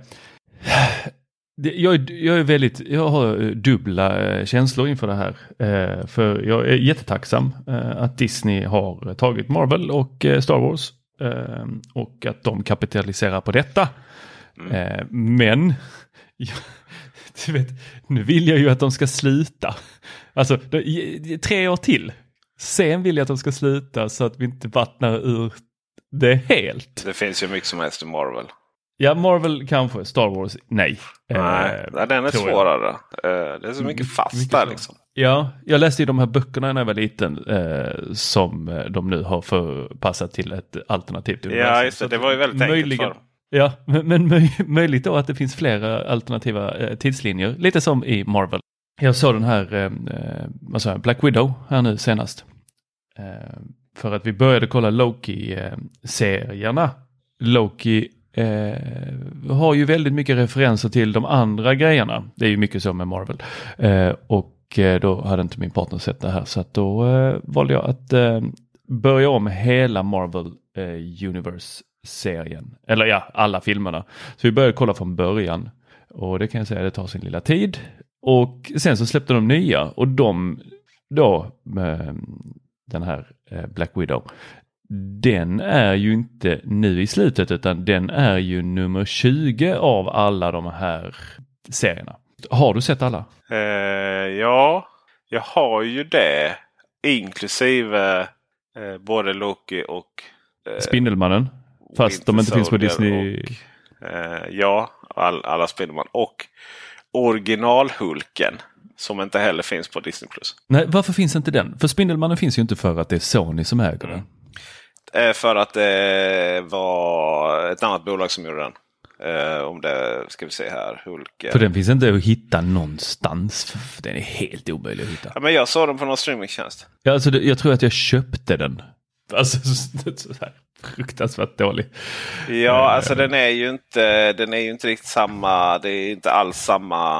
Jag, jag är väldigt, jag har dubbla eh, känslor inför det här. Eh, för jag är jättetacksam eh, att Disney har tagit Marvel och eh, Star Wars. Eh, och att de kapitaliserar på detta. Mm. Eh, men jag, du vet, nu vill jag ju att de ska sluta. Alltså det, tre år till. Sen vill jag att de ska sluta så att vi inte vattnar ur det helt. Det finns ju mycket som helst i Marvel. Ja, Marvel kanske. Star Wars, nej. Nej, eh, den är svårare. Eh, det är så mycket fast mycket där liksom. Ja, jag läste i de här böckerna när jag var liten eh, som de nu har förpassat till ett alternativt universum. Ja, just det. Det var ju väldigt möjligen, enkelt för. Ja, men, men möj, möjligt då att det finns flera alternativa eh, tidslinjer. Lite som i Marvel. Jag såg den här eh, vad sa jag, Black Widow här nu senast. Eh, för att vi började kolla Loki-serierna. Loki Eh, har ju väldigt mycket referenser till de andra grejerna. Det är ju mycket så med Marvel. Eh, och eh, då hade inte min partner sett det här. Så att då eh, valde jag att eh, börja om hela Marvel eh, Universe-serien. Eller ja, alla filmerna. Så vi började kolla från början. Och det kan jag säga, det tar sin lilla tid. Och sen så släppte de nya. Och de då med den här eh, Black Widow, den är ju inte nu i slutet utan den är ju nummer tjugo av alla de här serierna. Har du sett alla? Eh, ja, jag har ju det. Inklusive eh, både Loki och eh, Spindelmannen. Fast Winter de inte finns på Disney. Och, eh, ja, all, alla Spindelman. Och originalhulken Som inte heller finns på Disney plus. Nej, varför finns inte den? För Spindelmannen finns ju inte för att det är Sony som äger den. Mm. För att det var ett annat bolag som gjorde den. Uh, om det, ska vi se här, Hulk. För den finns inte att hitta någonstans. För den är helt omöjlig att hitta. Ja, men jag såg den på någon streamingtjänst. Ja, alltså det, jag tror att jag köpte den. Alltså så här fruktansvärt dålig. Ja, uh, alltså den är ju inte den är ju inte riktigt samma. Det är inte alls samma.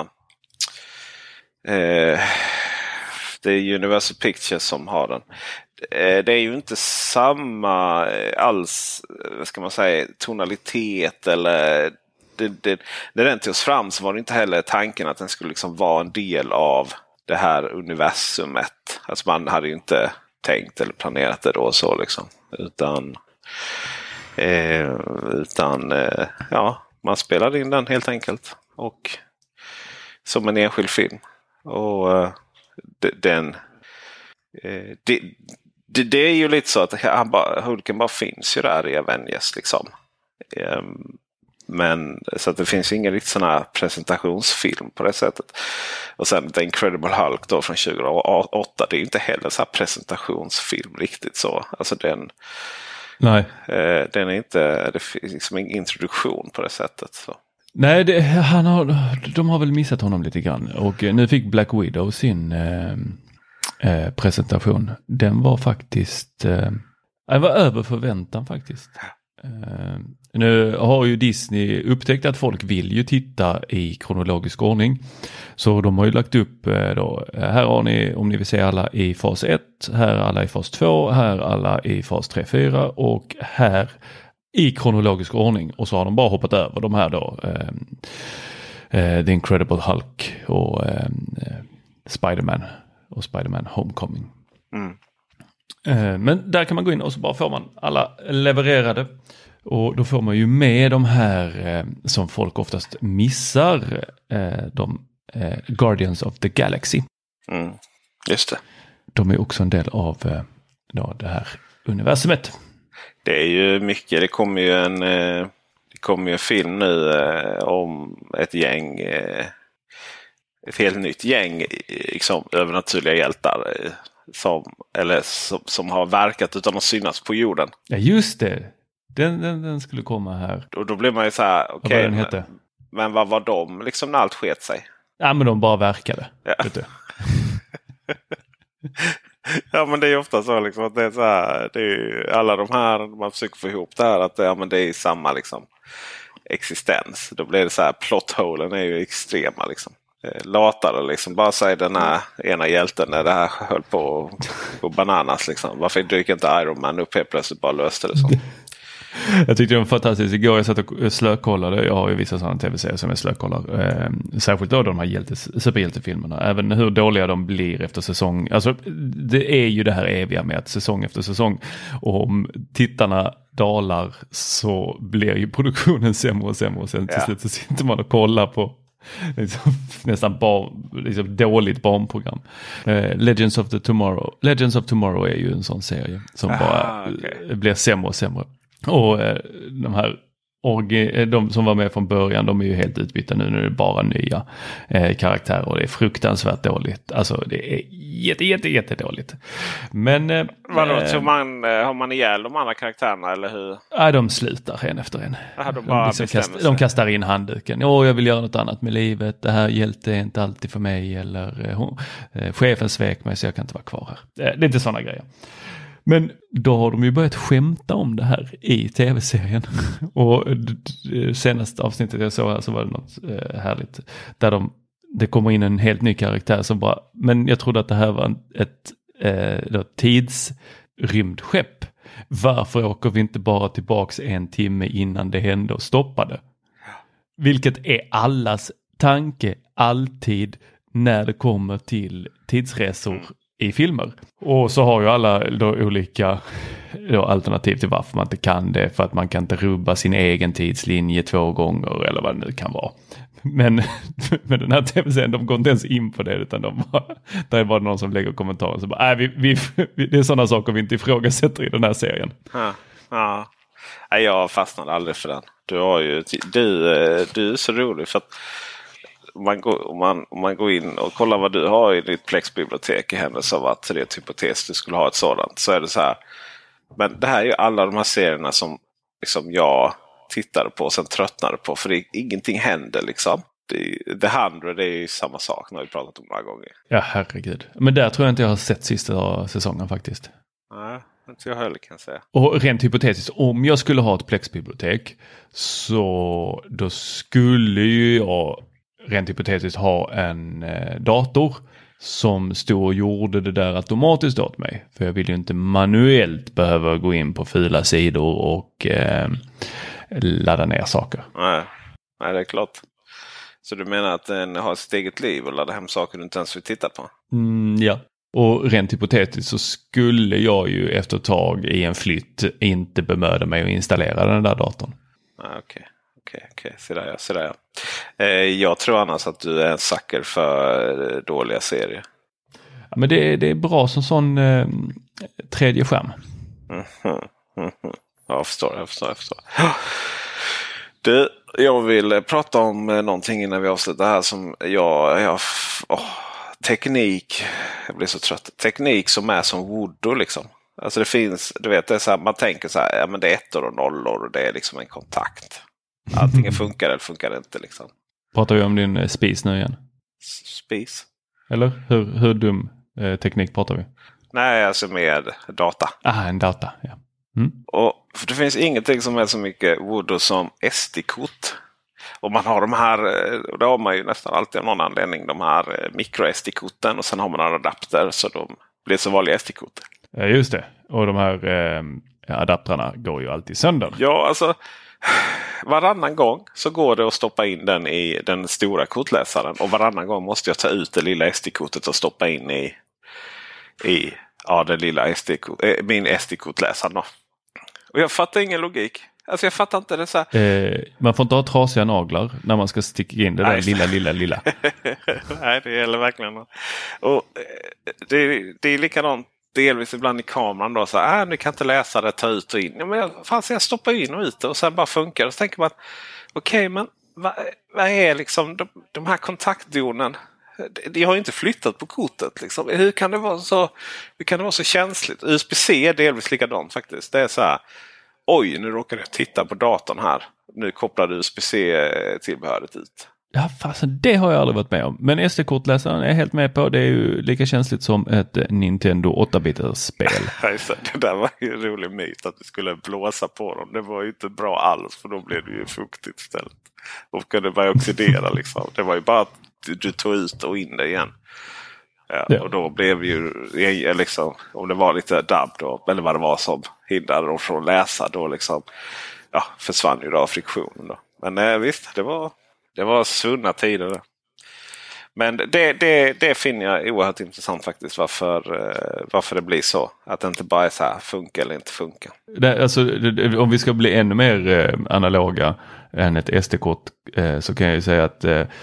Uh, det är Universal Pictures som har den. Det är ju inte samma alls, vad ska man säga, tonalitet eller det, det, när den togs fram så var det inte heller tanken att den skulle liksom vara en del av det här universumet. Alltså man hade ju inte tänkt eller planerat det då så liksom. Utan, eh, utan eh, ja, man spelade in den helt enkelt. Och som en enskild film. Och eh, den eh, det, Det, det är ju lite så att han bara, Hulken bara finns ju där i Avengers liksom. Um, men så att det finns ingen riktigt sån här presentationsfilm på det sättet. Och sen The Incredible Hulk då från tjugohundraåtta, det är ju inte heller så här presentationsfilm riktigt så. Alltså den Nej. Uh, den är inte, det finns liksom ingen introduktion på det sättet så. Nej, det, han har, de har väl missat honom lite grann. Och nu fick Black Widow sin eh, eh, presentation. Den var faktiskt eh, den var över förväntan faktiskt. Eh, nu har ju Disney upptäckt att folk vill ju titta i kronologisk ordning. Så de har ju lagt upp eh, då, här har ni, om ni vill se alla i fas ett, här alla i fas två, här alla i fas tre fyra och här i kronologisk ordning, och så har de bara hoppat över de här då eh, eh, The Incredible Hulk och eh, Spider-Man och Spider-Man Homecoming. Mm. Eh, men där kan man gå in och så bara får man alla levererade, och då får man ju med de här eh, som folk oftast missar, eh, de eh, Guardians of the Galaxy. Mm. Just det. De är också en del av eh, då, det här universumet. Det är ju mycket, det kommer ju en, det kommer ju en film nu om ett gäng, ett helt nytt gäng liksom, övernaturliga hjältar som, eller som, som har verkat utan att synas på jorden. Ja just det, den, den, den skulle komma här. Och då blir man ju så här, okej, okay, men, men vad var de liksom när allt sket sig? Ja men de bara verkade. Ja. Vet du. Ja men det är ofta så liksom att det är så här, det är alla de här, man försöker få ihop det här att det, ja, men det är samma liksom existens. Då blir det så här, plotholen är ju extrema liksom. Latare liksom, bara säg den här ena hjälten när det här höll på, på bananas liksom. Varför dyker inte Iron Man upp helt plötsligt bara löste det så? Jag tyckte det var fantastiskt. Igår jag satt och slökollade. Jag har ju vissa sådana tv-serier som jag slökollar. Eh, särskilt då de här hjältes, superhjältefilmerna. Även hur dåliga de blir efter säsong. Alltså det är ju det här eviga med att säsong efter säsong. Och om tittarna dalar så blir ju produktionen sämre och sämre. Och sen till slut så sitter man och kollar på liksom, nästan barn, liksom dåligt barnprogram. Eh, Legends of the Tomorrow. Legends of Tomorrow är ju en sån serie som Aha, bara okay. blir sämre och sämre. Och eh, de här orgi- de som var med från början, de är ju helt utbytta nu. Nu är det bara nya eh, karaktärer och det är fruktansvärt dåligt. Alltså det är jätte, jätte, jätte dåligt. Men eh, vadå, eh, så man, har man ihjäl de andra karaktärerna eller hur? Ja, de slutar en efter en. Aha, de, bara de, kast, de kastar in handduken. Åh, jag vill göra något annat med livet. Det här hjälte är inte alltid för mig. Eller eh, hon, eh, chefen svek mig så jag kan inte vara kvar här. Eh, det är inte sådana grejer. Men då har de ju börjat skämta om det här i tv-serien. Och senaste avsnittet jag såg här så var det något eh, härligt. Där de, det kommer in en helt ny karaktär som bara, men jag trodde att det här var ett eh, då, tidsrymdskepp. Varför åker vi inte bara tillbaks en timme innan det hände och stoppade? Vilket är allas tanke alltid när det kommer till tidsresor i filmer. Och så har ju alla då olika då alternativ till varför man inte kan det. För att man kan inte rubba sin egen tidslinje två gånger eller vad det nu kan vara. Men med den här tv-serien, de går inte ens in på det utan de bara, där är bara någon som lägger kommentarer så bara, äh, vi, vi, vi, det är sådana saker vi inte ifrågasätter i den här serien. Ja, ja. Jag fastnade aldrig för den. Du har ju, du, du är så rolig för att om man, går, om, man, om man går in och kollar vad du har i ditt Plex-bibliotek i händelse av att det hypotes du skulle ha ett sådant, så är det så här. Men det här är ju alla de här serierna som liksom jag tittade på och sen tröttnade på, för det, ingenting händer liksom. Det, The hundred är ju samma sak, nu har vi pratat om några gånger. Ja, herregud. Men där tror jag inte jag har sett sista säsongen faktiskt. Nej, inte jag heller kan säga. Och rent hypotetiskt, om jag skulle ha ett Plex-bibliotek, så då skulle ju jag rent hypotetiskt ha en eh, dator som stod och gjorde det där automatiskt åt mig. För jag vill ju inte manuellt behöva gå in på fula sidor och eh, ladda ner saker. Nej. Nej, det är klart. Så du menar att den har sitt eget liv och laddar hem saker du inte ens vill titta på? Mm, ja. Och rent hypotetiskt så skulle jag ju efter ett tag i en flytt inte bemöda mig att installera den där datorn. Ah, okej, okej, okej. Så där ja, så där ja. Eh, jag tror annars att du är en sucker för eh, dåliga serier. Ja, men det, det är bra som sån eh, tredje skärm. Mm-hmm. Mm-hmm. Ja, jag förstår, jag förstår, jag förstår. Du, jag vill prata om någonting innan vi avslutar här som jag... jag åh, teknik, jag blir så trött. Teknik som är som voodoo liksom. Alltså det finns, du vet, det är så här, man tänker så här, ja men det är ettor och nollor och det är liksom en kontakt. Allting funkar eller funkar inte liksom. Pratar vi om din spis nu igen? Spis? Eller hur, hur dum eh, teknik pratar vi? Nej, alltså med data. Ah, en data, ja. Mm. Och för det finns ingenting som är så mycket voodoo som S D-kort. Och man har de här, och det har man ju nästan alltid av någon anledning, de här micro-S D-korten och sen har man en adapter så de blir så vanliga S D-kort. Ja, just det. Och de här eh, adapterna går ju alltid sönder. Ja, alltså varannan gång så går det att stoppa in den i den stora kortläsaren och varannan gång måste jag ta ut det lilla S D-kortet och stoppa in i, i ja, den lilla S D-kort, äh, min S D-kortläsaren då. Och jag fattar ingen logik. Alltså jag fattar inte det så här. Eh, man får inte ha trasiga naglar när man ska sticka in det där Nej. lilla, lilla, lilla. Nej, det gäller verkligen. Och det, det är likadant delvis ibland i kameran då. Så här, äh, ni kan inte läsa det, ta ut och in. Ja, men jag, fan, så jag stoppar in och ut det och sen bara funkar. Och så tänker man, okej, okay, men vad, vad är liksom de, de här kontaktdonen? De har ju inte flyttat på kortet liksom. Hur kan det vara så, hur kan det vara så känsligt? U S B C är delvis likadant faktiskt. Det är så här, oj, nu råkar jag titta på datorn här. Nu kopplar du U S B C-tillbehöret ut. Ja, fast det har jag aldrig varit med om. Men S D-kortläsaren är helt med på. Det är ju lika känsligt som ett Nintendo åtta-bitars spel. Det där var ju en rolig myt att du skulle blåsa på dem. Det var ju inte bra alls, för då blev det ju fuktigt istället. Och kunde börja oxidera liksom. Det var ju bara att du, du tog ut och in det igen. Ja, ja. Och då blev ju liksom, om det var lite dabb då, eller vad det var som hindrade dem från att läsa, då liksom, ja, försvann ju då friktionen då. Men eh, visst, det var, det var svunna tider där. Men det, det, det finner jag oerhört intressant faktiskt, varför, eh, varför det blir så. Att det inte bara är så här, funkar eller inte funkar. Det, alltså, det, om vi ska bli ännu mer eh, analoga än ett S D-kort eh, så kan jag ju säga att eh,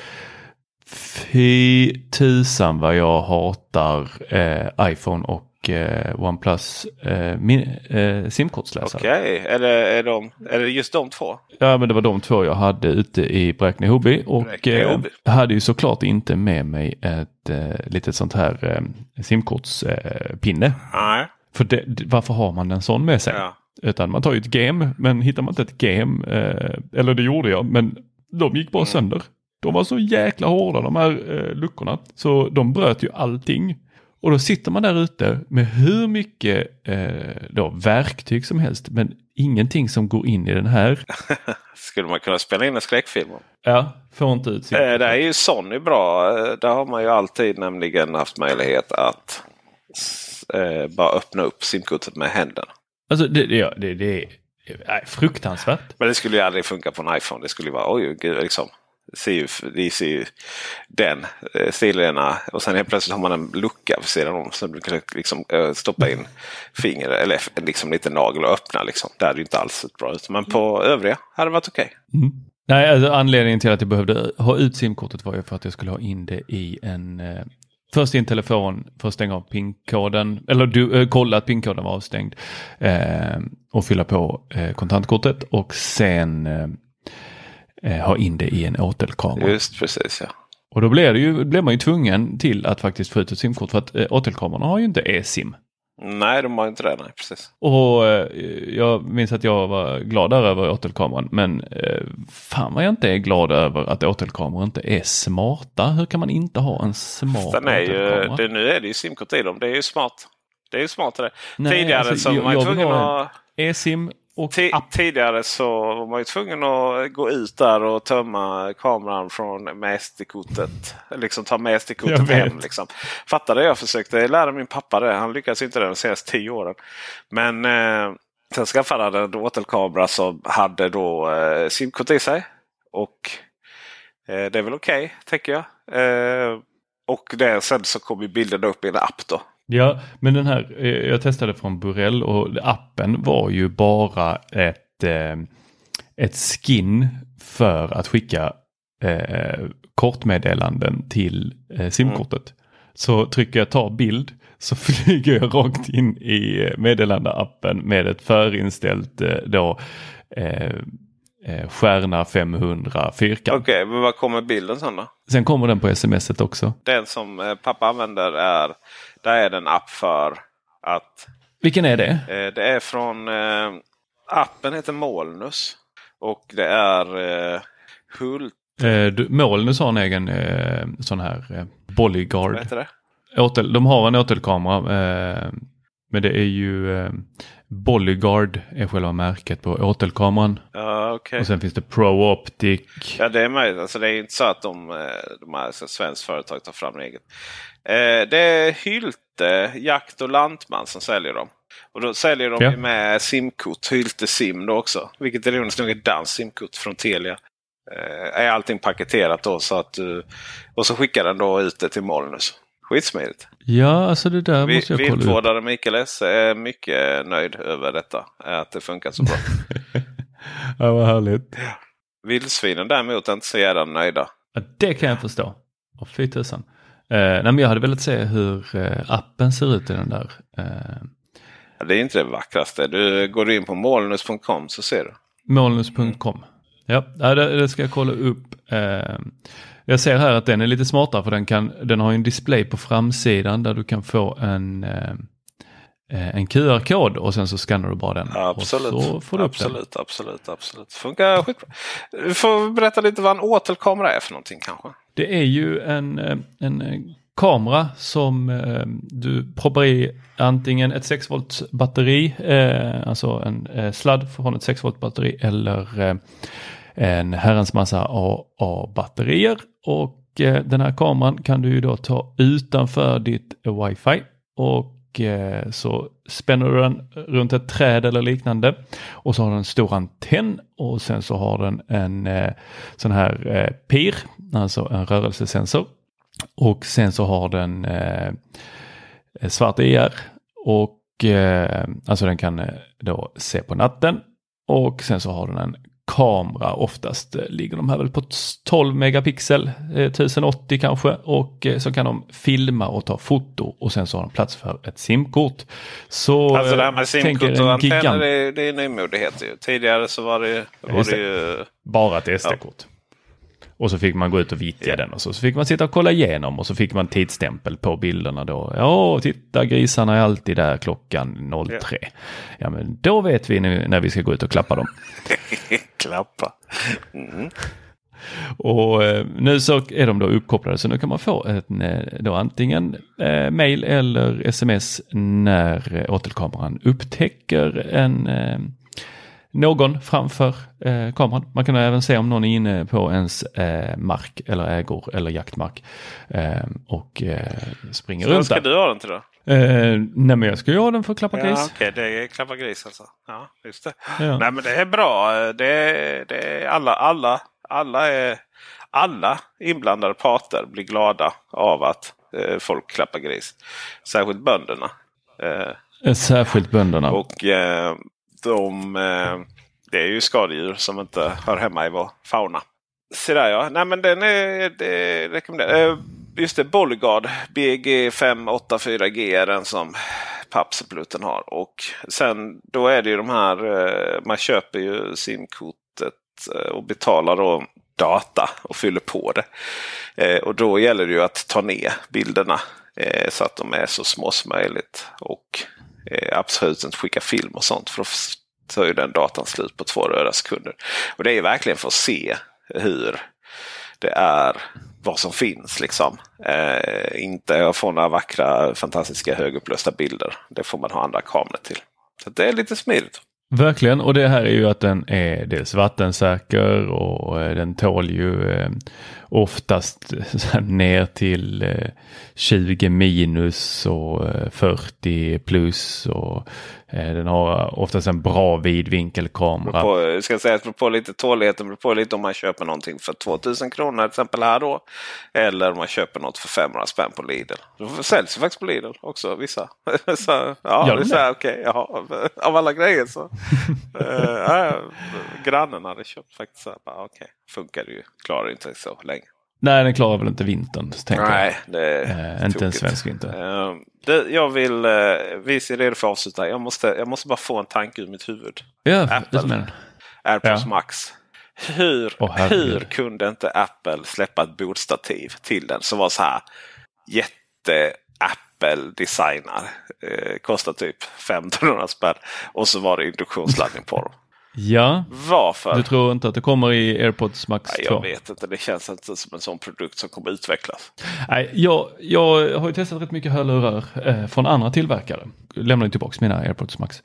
fy tusan vad jag hatar eh, iPhone och eh, OnePlus eh, min, eh, simkortsläsare. Okej, okay. är, det, är, de, är det just de två? Ja, men det var de två jag hade ute i Bräkne-Hoby och eh, hade ju såklart inte med mig ett eh, litet sånt här eh, simkortspinne. Eh, Nej. För det, varför har man en sån med sig? Ja. Utan man tar ju ett game, men hittar man inte ett game, eh, eller det gjorde jag, men de gick bara mm. sönder. De var så jäkla hårda, de här eh, luckorna. Så de bröt ju allting. Och då sitter man där ute med hur mycket eh, då, verktyg som helst. Men ingenting som går in i den här. Skulle man kunna spela in en skräckfilm? Ja, får inte ut. Eh, det är ju Sony bra. Där har man ju alltid nämligen haft möjlighet att eh, bara öppna upp simkortet med händerna. Alltså det, det, det, det är fruktansvärt. Men det skulle ju aldrig funka på en iPhone. Det skulle ju vara, oj gud liksom. Ser ju, de ser ju den eh, stilarna och sen helt plötsligt har man en lucka för sidan om så du kan liksom äh, stoppa in finger eller liksom lite nagel och öppna liksom. Där är det inte alls ett bra ut. Men på övriga hade det varit okej. Okay. Mm. Nej, alltså, anledningen till att jag behövde ha ut simkortet var ju för att jag skulle ha in det i en eh, först i en telefon för att stänga av PIN-koden eller du, eh, kolla att PIN-koden var avstängd eh, och fylla på eh, kontantkortet och sen eh, ha in det i en åtelkamera. Just precis, ja. Och då blir, det ju, blir man ju tvungen till att faktiskt få ut ett simkort för att eh, åtelkamerorna har ju inte e-sim. Nej, de har inte det. Nej, precis. Och eh, jag minns att jag var glad där över åtelkameran, men eh, fan vad jag inte är glad över att åtelkameror inte är smarta. Hur kan man inte ha en smart Den är ju, åtelkamera? det, nu är det ju simkort i dem. Det är ju smart. Det är ju smart det. Nej, Tidigare alltså, så jag- var man ju jag vill tvungen ha att... E-sim och Ti- app. Tidigare så var man ju tvungen att gå ut där och tömma kameran från med S D-kortet. Liksom ta med S Jag D-kortet vet. hem. Liksom. Fattade jag försökte lära min pappa det. Han lyckades inte det de senaste tio åren. Men eh, sen skaffade han en åtelkamera som hade då eh, simkort i sig. Och eh, det är väl okej, okay, tänker jag. Eh, och det, sen så kom ju bilden upp i en app då. Ja, men den här, eh, jag testade från Burrell och appen var ju bara ett, eh, ett skin för att skicka eh, kortmeddelanden till eh, simkortet. Mm. Så trycker jag ta bild så flyger jag rakt in i meddelandeappen med ett förinställt eh, då, eh, eh, stjärna femhundra fyrkant. Okej, okay, men vad kommer bilden sen då? Sen kommer den på smset också. Den som eh, pappa använder är, där är det en app för att... Vilken är det? Eh, det är från, eh, appen heter Molnus. Och det är eh, Hult. Eh, du, Molnus har en egen eh, sån här eh, bodyguard. Vad heter det? Åtel, de har en åtelkamera, eh, men det är ju eh, Bodyguard är själva märket på åtelkameran. Ja, okay. Och sen finns det Pro Optic. Ja, det är möjligt. Alltså, det är inte så att de, de här så svenskt företag tar fram eget. Eh, det är Hylte, Jakt och Lantman som säljer dem. Och då säljer de ja. med simkort, Hylte Sim då också. Vilket är ironiskt nog ett danskt simkort från Telia. Eh, är allting paketerat då så att du... Och så skickar den då ut det till Molnus. Skitsmidigt. Ja, alltså det där Vi, måste jag kolla upp. Viltvårdare Mikael S är mycket nöjd över detta. Att det funkar så bra. Ja, vad härligt. Vildsvinen däremot är inte så jävla nöjda. Ja, det kan jag förstå. Och fy tusan. Eh, nej, men jag hade velat se hur eh, appen ser ut i den där. Eh, ja, det är inte det vackraste. Du går in på molnus punkt com så ser du. molnus punkt com. Ja, det, det ska jag kolla upp. Eh, jag ser här att den är lite smartare för den, kan, den har en display på framsidan där du kan få en, eh, en Q R-kod och sen så skannar du bara den. Ja, absolut. Och så får du upp absolut, den. absolut, absolut. Funkar skitbra. Du får berätta lite vad en åtelkamera är för någonting kanske. Det är ju en, en kamera som eh, du proppar i antingen ett sex volts batteri, eh, alltså en eh, sladd från ett sex volt batteri eller eh, en herrans massa A A-batterier. Och eh, den här kameran kan du ju då ta utanför ditt wifi och eh, så spänner du den runt ett träd eller liknande och så har den en stor antenn och sen så har den en eh, sån här eh, P I R, alltså en rörelsesensor. Och sen så har den eh, svart I R och eh, alltså den kan eh, då se på natten och sen så har den en kamera, oftast eh, ligger de här väl på tolv megapixel, eh, tusen åttio kanske och eh, så kan de filma och ta foto och sen så har de plats för ett simkort. Så alltså det här med simkort och antenner gigant... det, det är en nymodighet ju. Tidigare så var det, var det ju... bara ett S D-kort. Ja. Och så fick man gå ut och vittja den och så, så fick man sitta och kolla igenom och så fick man tidsstämpel på bilderna då. Ja, titta, grisarna är alltid där klockan noll tre. Ja, ja men då vet vi nu när vi ska gå ut och klappa dem. Klappa. Mm. Och eh, nu så är de då uppkopplade så nu kan man få en, då antingen eh, mail eller sms när eh, åtelkameran upptäcker en... Eh, någon framför eh, kameran. Man kan även se om någon är inne på ens eh, mark eller ägor eller jaktmark eh, och eh, springer så runt ska där. du ha den till då? Eh, nej men jag ska göra den för att klappa ja, gris. Okej, okay, det är klappa gris alltså. Ja, just det. Ja. Nej men det är bra. Det är, det är alla, alla, alla, är, alla inblandade parter blir glada av att eh, folk klappar gris. Särskilt bönderna. Eh, Särskilt bönderna. Och eh, de, eh, det är ju skadedjur som inte hör hemma i vår fauna. Så där ja. Nej men den är, det rekommenderar. Eh, just det, Bodyguard B G fem åtta fyra G är den som pappspluten har. Och sen då är det ju de här, eh, man köper ju simkortet eh, och betalar då data och fyller på det. Eh, och då gäller det ju att ta ner bilderna eh, så att de är så små som möjligt. Och eh, absolut inte skicka film och sånt, för så är den datan slut på två röda sekunder. Och det är verkligen för att se hur det är, vad som finns liksom. Eh, inte att få några vackra, fantastiska högupplösta bilder. Det får man ha andra kameror till. Så det är lite smidigt. Verkligen, och det här är ju att den är dels vattensäker och den tål ju eh, oftast ner till eh, tjugo minus och eh, fyrtio plus och eh, den har oftast en bra vidvinkelkamera. På, jag ska säga att på lite tåligheten beror på lite om man köper någonting för tvåtusen kronor till exempel här då, eller om man köper något för femhundra spänn på Lidl. Det säljs ju faktiskt på Lidl också, vissa. Så, ja, det är så här, okej, ja, av alla grejer så. uh, ja, grannen hade köpt faktiskt så här, okej, okay, funkar det ju, klarar inte så länge. Nej, den klarar väl inte vintern, tänker Nej, jag. det är uh, inte en svensk vinter. Uh, det, jag vill, uh, vi ser redo för att avsluta. Jag måste, jag måste bara få en tanke ur mitt huvud. Ja, Apple, det AirPods ja. Max. Hur, oh, hur kunde inte Apple släppa ett bordstativ till den som var så här jätte Apple-designar? Eh, kostar typ femtonhundra spänn. Och så var det induktionsladdning på dem. Ja, varför? Du tror inte att det kommer i AirPods Max Nej, två? jag vet inte, det känns inte som en sån produkt som kommer utvecklas. Nej, jag, jag har ju testat rätt mycket hörlurar eh, från andra tillverkare. Lämnar tillbaka mina AirPods Max.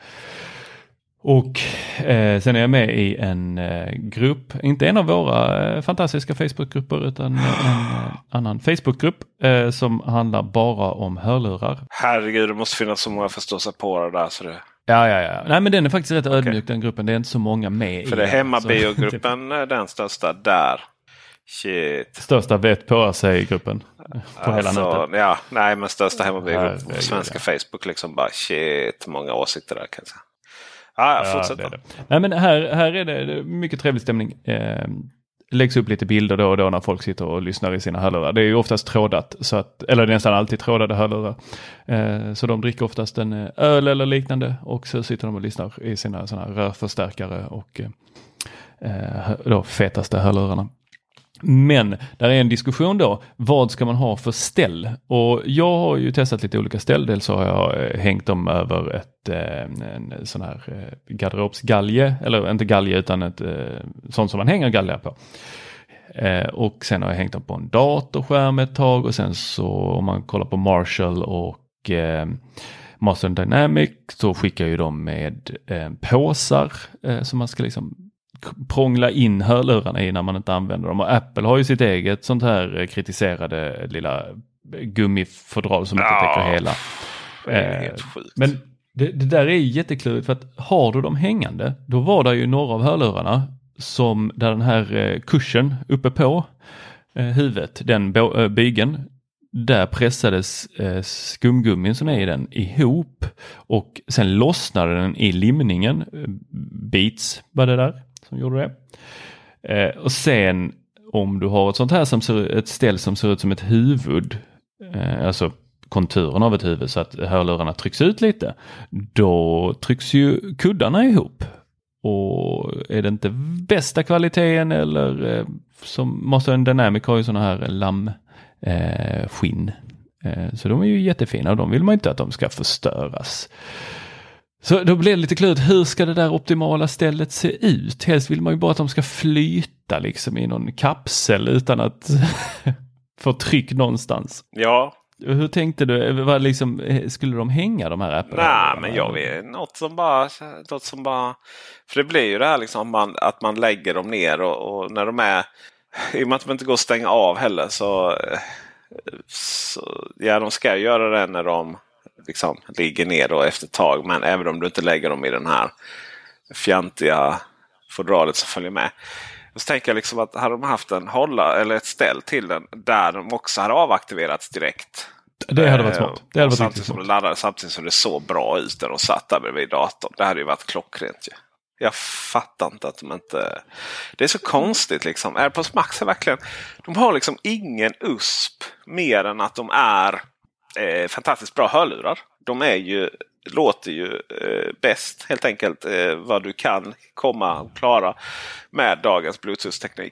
Och eh, sen är jag med i en eh, grupp, inte en av våra eh, fantastiska Facebookgrupper utan en eh, annan Facebookgrupp eh, som handlar bara om hörlurar. Herregud, det måste finnas så många förståsigpåare där så det... Ja, ja, ja. Nej, men den är faktiskt rätt okay. ödmjuk, den gruppen. Det är inte så många med. För i det är hemmabiogruppen, den största där. Shit. Största vet på sig gruppen. På alltså, hela nätet. Ja, nej, men största hemmabiogruppen på svenska ja. Facebook liksom bara shit, många åsikter där kan jag säga. Ah, ja, fortsätt ja, det är det. Nej, men här, här är det mycket trevlig stämning. Eh, läggs upp lite bilder då och då när folk sitter och lyssnar i sina hörlurar. Det är ju oftast trådat, så att, eller det är nästan alltid trådade hörlurar. Eh, så de dricker oftast en öl eller liknande och så sitter de och lyssnar i sina såna rörförstärkare och eh, då fetaste hörlurarna. Men där är en diskussion då, vad ska man ha för ställ? Och jag har ju testat lite olika ställ. Dels så har jag eh, hängt dem över ett eh, en sån här eh, garderobsgalge, eller inte galge utan ett eh, sånt som man hänger galgar på. Eh, och sen har jag hängt dem på en datorskärm ett tag och sen så om man kollar på Marshall och eh, Master Dynamic så skickar ju de med eh, påsar eh, som man ska liksom prångla in hörlurarna i när man inte använder dem. Och Apple har ju sitt eget sånt här kritiserade lilla gummifodral som inte ja, täcker hela. Det är helt sjukt. Men det, det där är jätteklurigt för att har du dem hängande, då var det ju några av hörlurarna som där den här kursen uppe på eh, huvudet, den bo, eh, bygeln, där pressades eh, skumgummin som är i den ihop och sen lossnade den i limningen. Beats var det där som gjorde det. Eh, och sen om du har ett sånt här som ser, ett ställ som ser ut som ett huvud, eh, alltså konturen av ett huvud så att hörlurarna trycks ut lite, då trycks ju kuddarna ihop. Och är det inte bästa kvaliteten eller eh, som Master Dynamic har ju såna här lamm eh, skinn. Eh, så de är ju jättefina och de vill man inte att de ska förstöras. Så då blir det lite klurigt, hur ska det där optimala stället se ut? Helst vill man ju bara att de ska flyta liksom i någon kapsel utan att få tryck någonstans. Ja. Hur tänkte du? Vad liksom, skulle de hänga de här apparna? Nej, men jag vet något som bara, något som bara... För det blir ju det här liksom man, att man lägger dem ner och, och när de är... I och med att de inte går att stänga av heller så... så ja, de ska göra det när de liksom ligger ner då efter ett tag. Men även om du inte lägger dem i den här fjantiga fodralet som följer med. Så tänker jag liksom att hade de haft en hålla eller ett ställ till den där de också hade avaktiverats direkt. Det hade varit smart. Det hade varit samtidigt som det laddade, samtidigt som det såg bra ut där de satt där bredvid datorn. Det hade ju varit klockrent ju. Jag fattar inte att de inte... Det är så konstigt liksom. AirPods Max är verkligen... De har liksom ingen U S P mer än att de är eh, fantastiskt bra hörlurar. De är ju... låter ju eh, bäst helt enkelt eh, vad du kan komma och klara med dagens Bluetooth-teknik.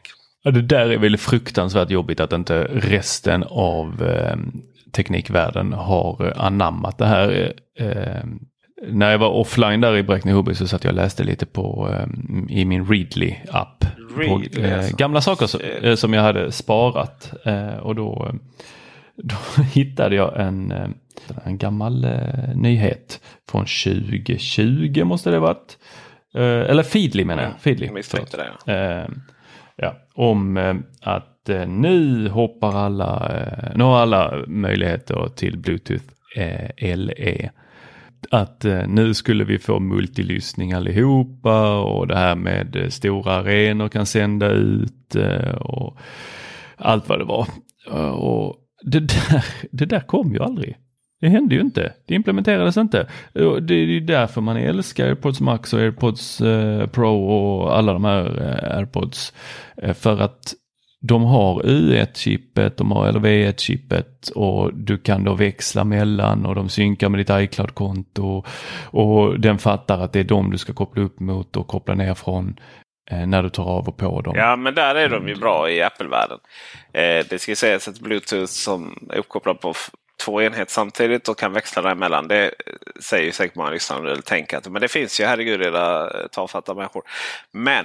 Ja, det där är väl fruktansvärt jobbigt att inte resten av eh, teknikvärlden har anammat det här. Eh, när jag var offline där i Bräkne Hobby så satt jag och läste lite på eh, i min Readly-app. Readly, på, eh, alltså. Gamla saker som, eh, som jag hade sparat. Eh, och då, då hittade jag en, en gammal eh, nyhet från tjugo tjugo måste det ha varit. Eh, eller Feedly menar jag. Mm, Feedly, jag misstänkte det. Eh, Ja, om eh, att eh, nu hoppar alla, eh, nu har alla möjligheter till Bluetooth eh, L E. Att eh, nu skulle vi få multilyssning allihopa och det här med eh, stora arenor kan sända ut eh, och allt vad det var. Och det där, det där kom ju aldrig. Det hände ju inte. Det implementerades inte. Det är ju därför man älskar AirPods Max och AirPods eh, Pro och alla de här eh, AirPods. Eh, för att de har U ett-chippet, de har L V ett-chippet och du kan då växla mellan och de synkar med ditt iCloud-konto och den fattar att det är dem du ska koppla upp mot och koppla ner från eh, när du tar av och på dem. Ja, men där är de ju bra i Apple-världen. Eh, det ska sägas att Bluetooth som är uppkopplad på två enheter samtidigt och kan växla däremellan. Det säger ju säkert många lyssnare eller tänker att men det finns ju herregud redan tafatta människor. Men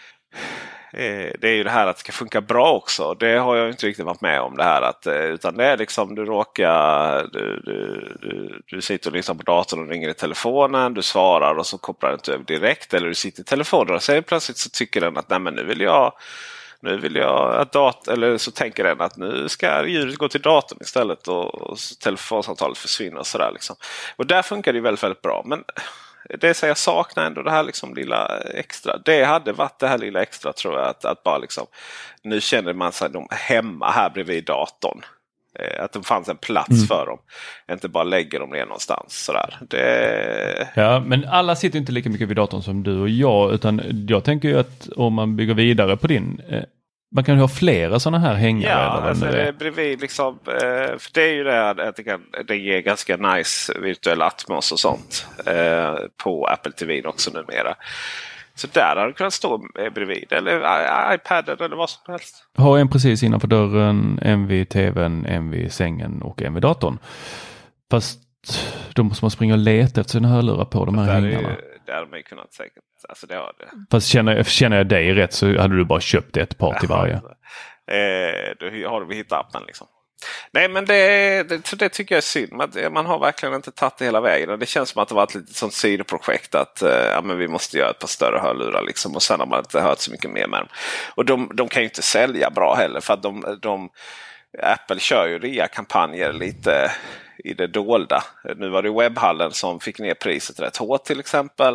eh, det är ju det här att det ska funka bra också. Det har jag inte riktigt varit med om det här. Att, utan det är liksom du råkar du, du, du, du sitter och lyssnar på datorn och ringer i telefonen. Du svarar och så kopplar du inte över direkt. Eller du sitter i telefonen och säger plötsligt så tycker den att nej men nu vill jag Nu vill jag att dat eller så tänker den att nu ska ljudet gå till datorn istället och, och telefonsamtalet försvinner och sådär liksom. Och där funkar det ju väldigt, väldigt bra. Men det så jag saknar ändå det här liksom lilla extra. Det hade varit det här lilla extra tror jag att, att bara liksom nu känner man sig de hemma här bredvid datorn. Att det fanns en plats mm. för dem. Inte bara lägger dem ner någonstans. Sådär. Det... Ja, men alla sitter inte lika mycket vid datorn som du och jag. Utan jag tänker ju att om man bygger vidare på din... Eh, man kan ju ha flera sådana här hängare. Ja, eller alltså det är bredvid liksom... Eh, för det är ju det här att det, kan, det ger ganska nice virtuell atmos och sånt. Eh, på Apple T V också numera. Så där har du kunnat stå bredvid. Eller iPaden eller vad som helst. Ha en precis innanför dörren, en vid tvn, en vid sängen och en vid datorn. Fast då måste man springa och leta efter sina hörlurar på de här där hängarna. Är, där har man ju kunnat säkert. Alltså det har det. Fast känner, känner jag dig rätt så hade du bara köpt ett par till varje. Eh, då har vi hittat appen liksom. Nej, men det, det, det tycker jag är synd. Man, man har verkligen inte tagit det hela vägen. Det känns som att det var ett litet sånt sidoprojekt att ja, men vi måste göra ett par större hörlurar liksom, och sen har man inte hört så mycket mer med dem. Och de, de kan ju inte sälja bra heller för att de, de, Apple kör ju rea-kampanjer lite i det dolda. Nu var det Webbhallen som fick ner priset rätt hårt till exempel.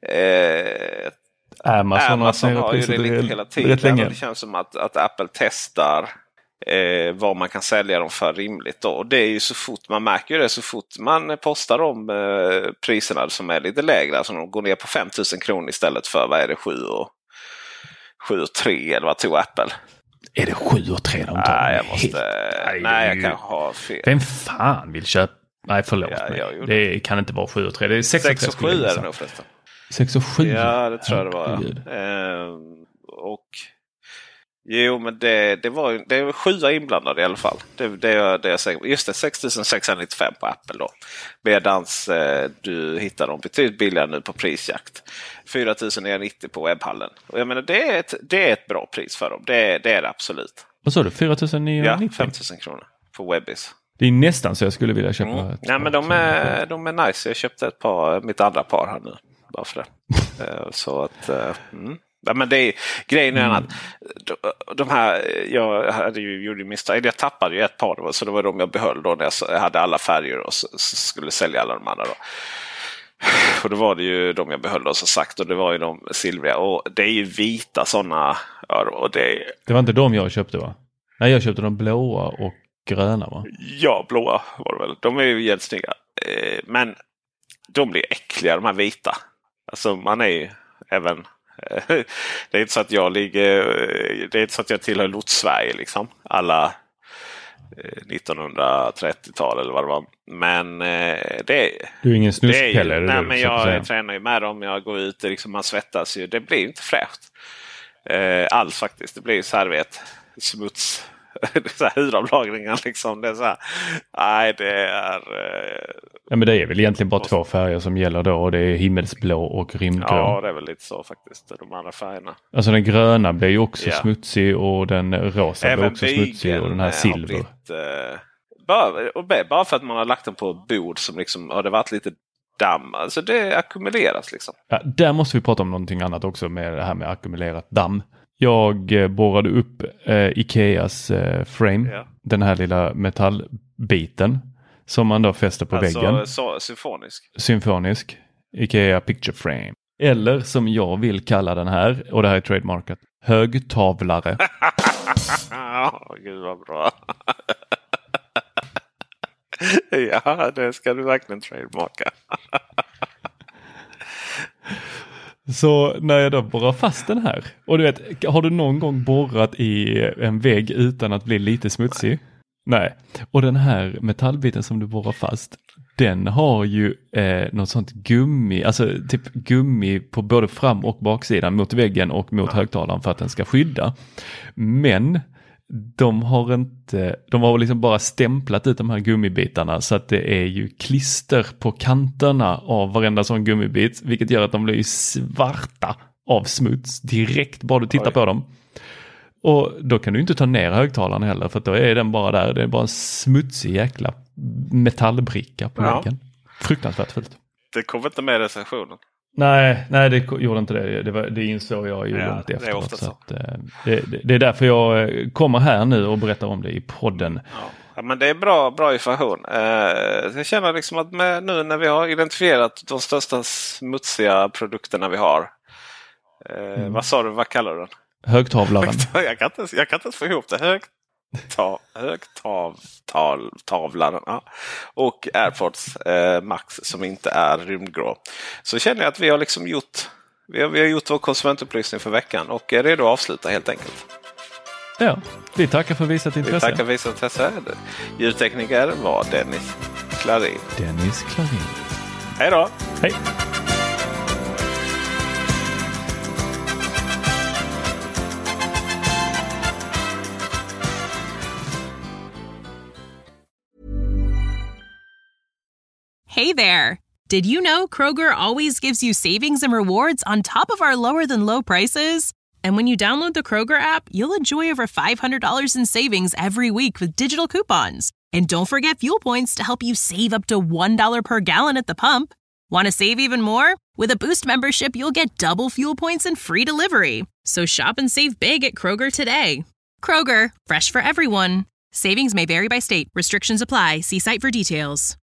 Eh, Amazon, Amazon har ju det lite hela tiden. Det känns som att, att Apple testar Eh, vad man kan sälja dem för rimligt då. Och det är ju så fort man märker det så fort man postar de eh, priserna som är lite lägre, alltså de går ner på fem tusen kronor istället för vad är det sju och sju och tre eller vad tog Apple? Är det sju och tre de tar? Nej, jag måste nej, nej jag kan ha fel. Vem fan vill köpa? Nej, förlåt ja, mig. Det kan inte vara sju och tre. Det är sex, sex och sju är det nog förresten. sex och sju? Ja, det tror jag det var. Eh, och Jo, men det, det var det var sju inblandade i alla fall. Det, det, det jag säger. Just det, sex tusen sexhundranittiofem på Apple då. Medans eh, du hittar dem betydligt billigare nu på prisjakt. fyra tusen niohundranittio på Webbhallen. Och jag menar, det är ett, det är ett bra pris för dem. Det, det är det absolut. Vad sa du? fyra tusen niohundranittio? Ja, fem tusen kronor på Webbis. Det är nästan så jag skulle vilja köpa. Mm. Nej, men de är, de är nice. Jag köpte ett par, mitt andra par här nu. Bara för det. Så att... Mm. Ja, men det är grejen är mm. att de här jag hade ju gjort misstag. Jag tappade ju ett par så det var de jag behöll då när jag hade alla färger och skulle sälja alla de andra då. Och då var det ju de jag behöll då så sagt och det var ju de silvriga och det är ju vita sådana och det Det var inte de jag köpte va? Nej, jag köpte de blåa och gröna va? Ja, blåa var det väl. De är ju jävligt snygga. Men de blir äckliga de här vita. Alltså man är ju även det är inte så att jag ligger det är inte så att jag tillhör Lotssverige liksom alla nittonhundratrettiotal eller vad det var men det är du är ingen snusk heller. Nej, men jag, jag tränar ju med dem jag går ut liksom, man svettas ju det blir inte fräscht eh, alls faktiskt. Det blir ju så här, vet, smuts. Så här hudavlagringar liksom. Det är så här, nej det är... Eh, ja men det är väl egentligen bara två färger som gäller då. Och det är himmelsblå och rymdgrå. Ja, det är väl lite så faktiskt. De andra färgerna. Alltså den gröna blir ju också ja. smutsig och den rosa även blir också smutsig och den här silver. Blivit, eh, bara, och bara för att man har lagt den på bord som liksom har det varit lite damm. Alltså det ackumuleras liksom. Ja, där måste vi prata om någonting annat också med det här med ackumulerat damm. Jag eh, borrade upp eh, Ikeas eh, frame. Ja. Den här lilla metallbiten som man då fäster på alltså, väggen. Så, symfonisk. Symfonisk. Ikea picture frame. Eller som jag vill kalla den här, och det här är trademarket, högtavlare. Ja, gud vad bra. Ja, det ska du verkligen trademarka. Så när jag då borrar fast den här, och du vet, har du någon gång borrat i en vägg utan att bli lite smutsig? Nej. Och den här metallbiten som du borrar fast, den har ju eh, något sånt gummi, alltså typ gummi på både fram- och baksidan mot väggen och mot högtalaren för att den ska skydda. Men de har inte, de har liksom bara stämplat ut de här gummibitarna så att det är ju klister på kanterna av varenda sån gummibit, vilket gör att de blir svarta av smuts direkt bara du tittar Oj. på dem. Och då kan du inte ta ner högtalaren heller, för då är den bara där, det är bara en smutsig jäkla metallbricka på ja. väggen. Fruktansvärt fult. Det kom inte med i recensionen. Nej, nej, det gjorde inte det. Det, var, det insåg jag ju ja, långt efter. Det är, ofta så. Så att, det, det är därför jag kommer här nu och berättar om det i podden. Ja, ja men det är bra, bra information. Eh, jag känner liksom att med, nu när vi har identifierat de största smutsiga produkterna vi har. Eh, mm. Vad sa du, vad kallar du den? Högtavlaren. jag, kan inte, jag kan inte ens få ihop det. Hög, ta, högtavlaren. Ja. Och AirPods eh, Max som inte är rymdgrå. Så känner jag att vi har liksom gjort vi har, vi har gjort vår konsumentupplysning för veckan och är redo att avsluta helt enkelt. Ja, vi tackar för visat intresse. Vi tackar för visat intresse. Ljudtekniker var Dennis Klarin. Dennis Klarin. Hej då. Hej. Hey there! Did you know Kroger always gives you savings and rewards on top of our lower-than-low prices? And when you download the Kroger app, you'll enjoy over five hundred dollars in savings every week with digital coupons. And don't forget fuel points to help you save up to one dollar per gallon at the pump. Want to save even more? With a Boost membership, you'll get double fuel points and free delivery. So shop and save big at Kroger today. Kroger, fresh for everyone. Savings may vary by state. Restrictions apply. See site for details.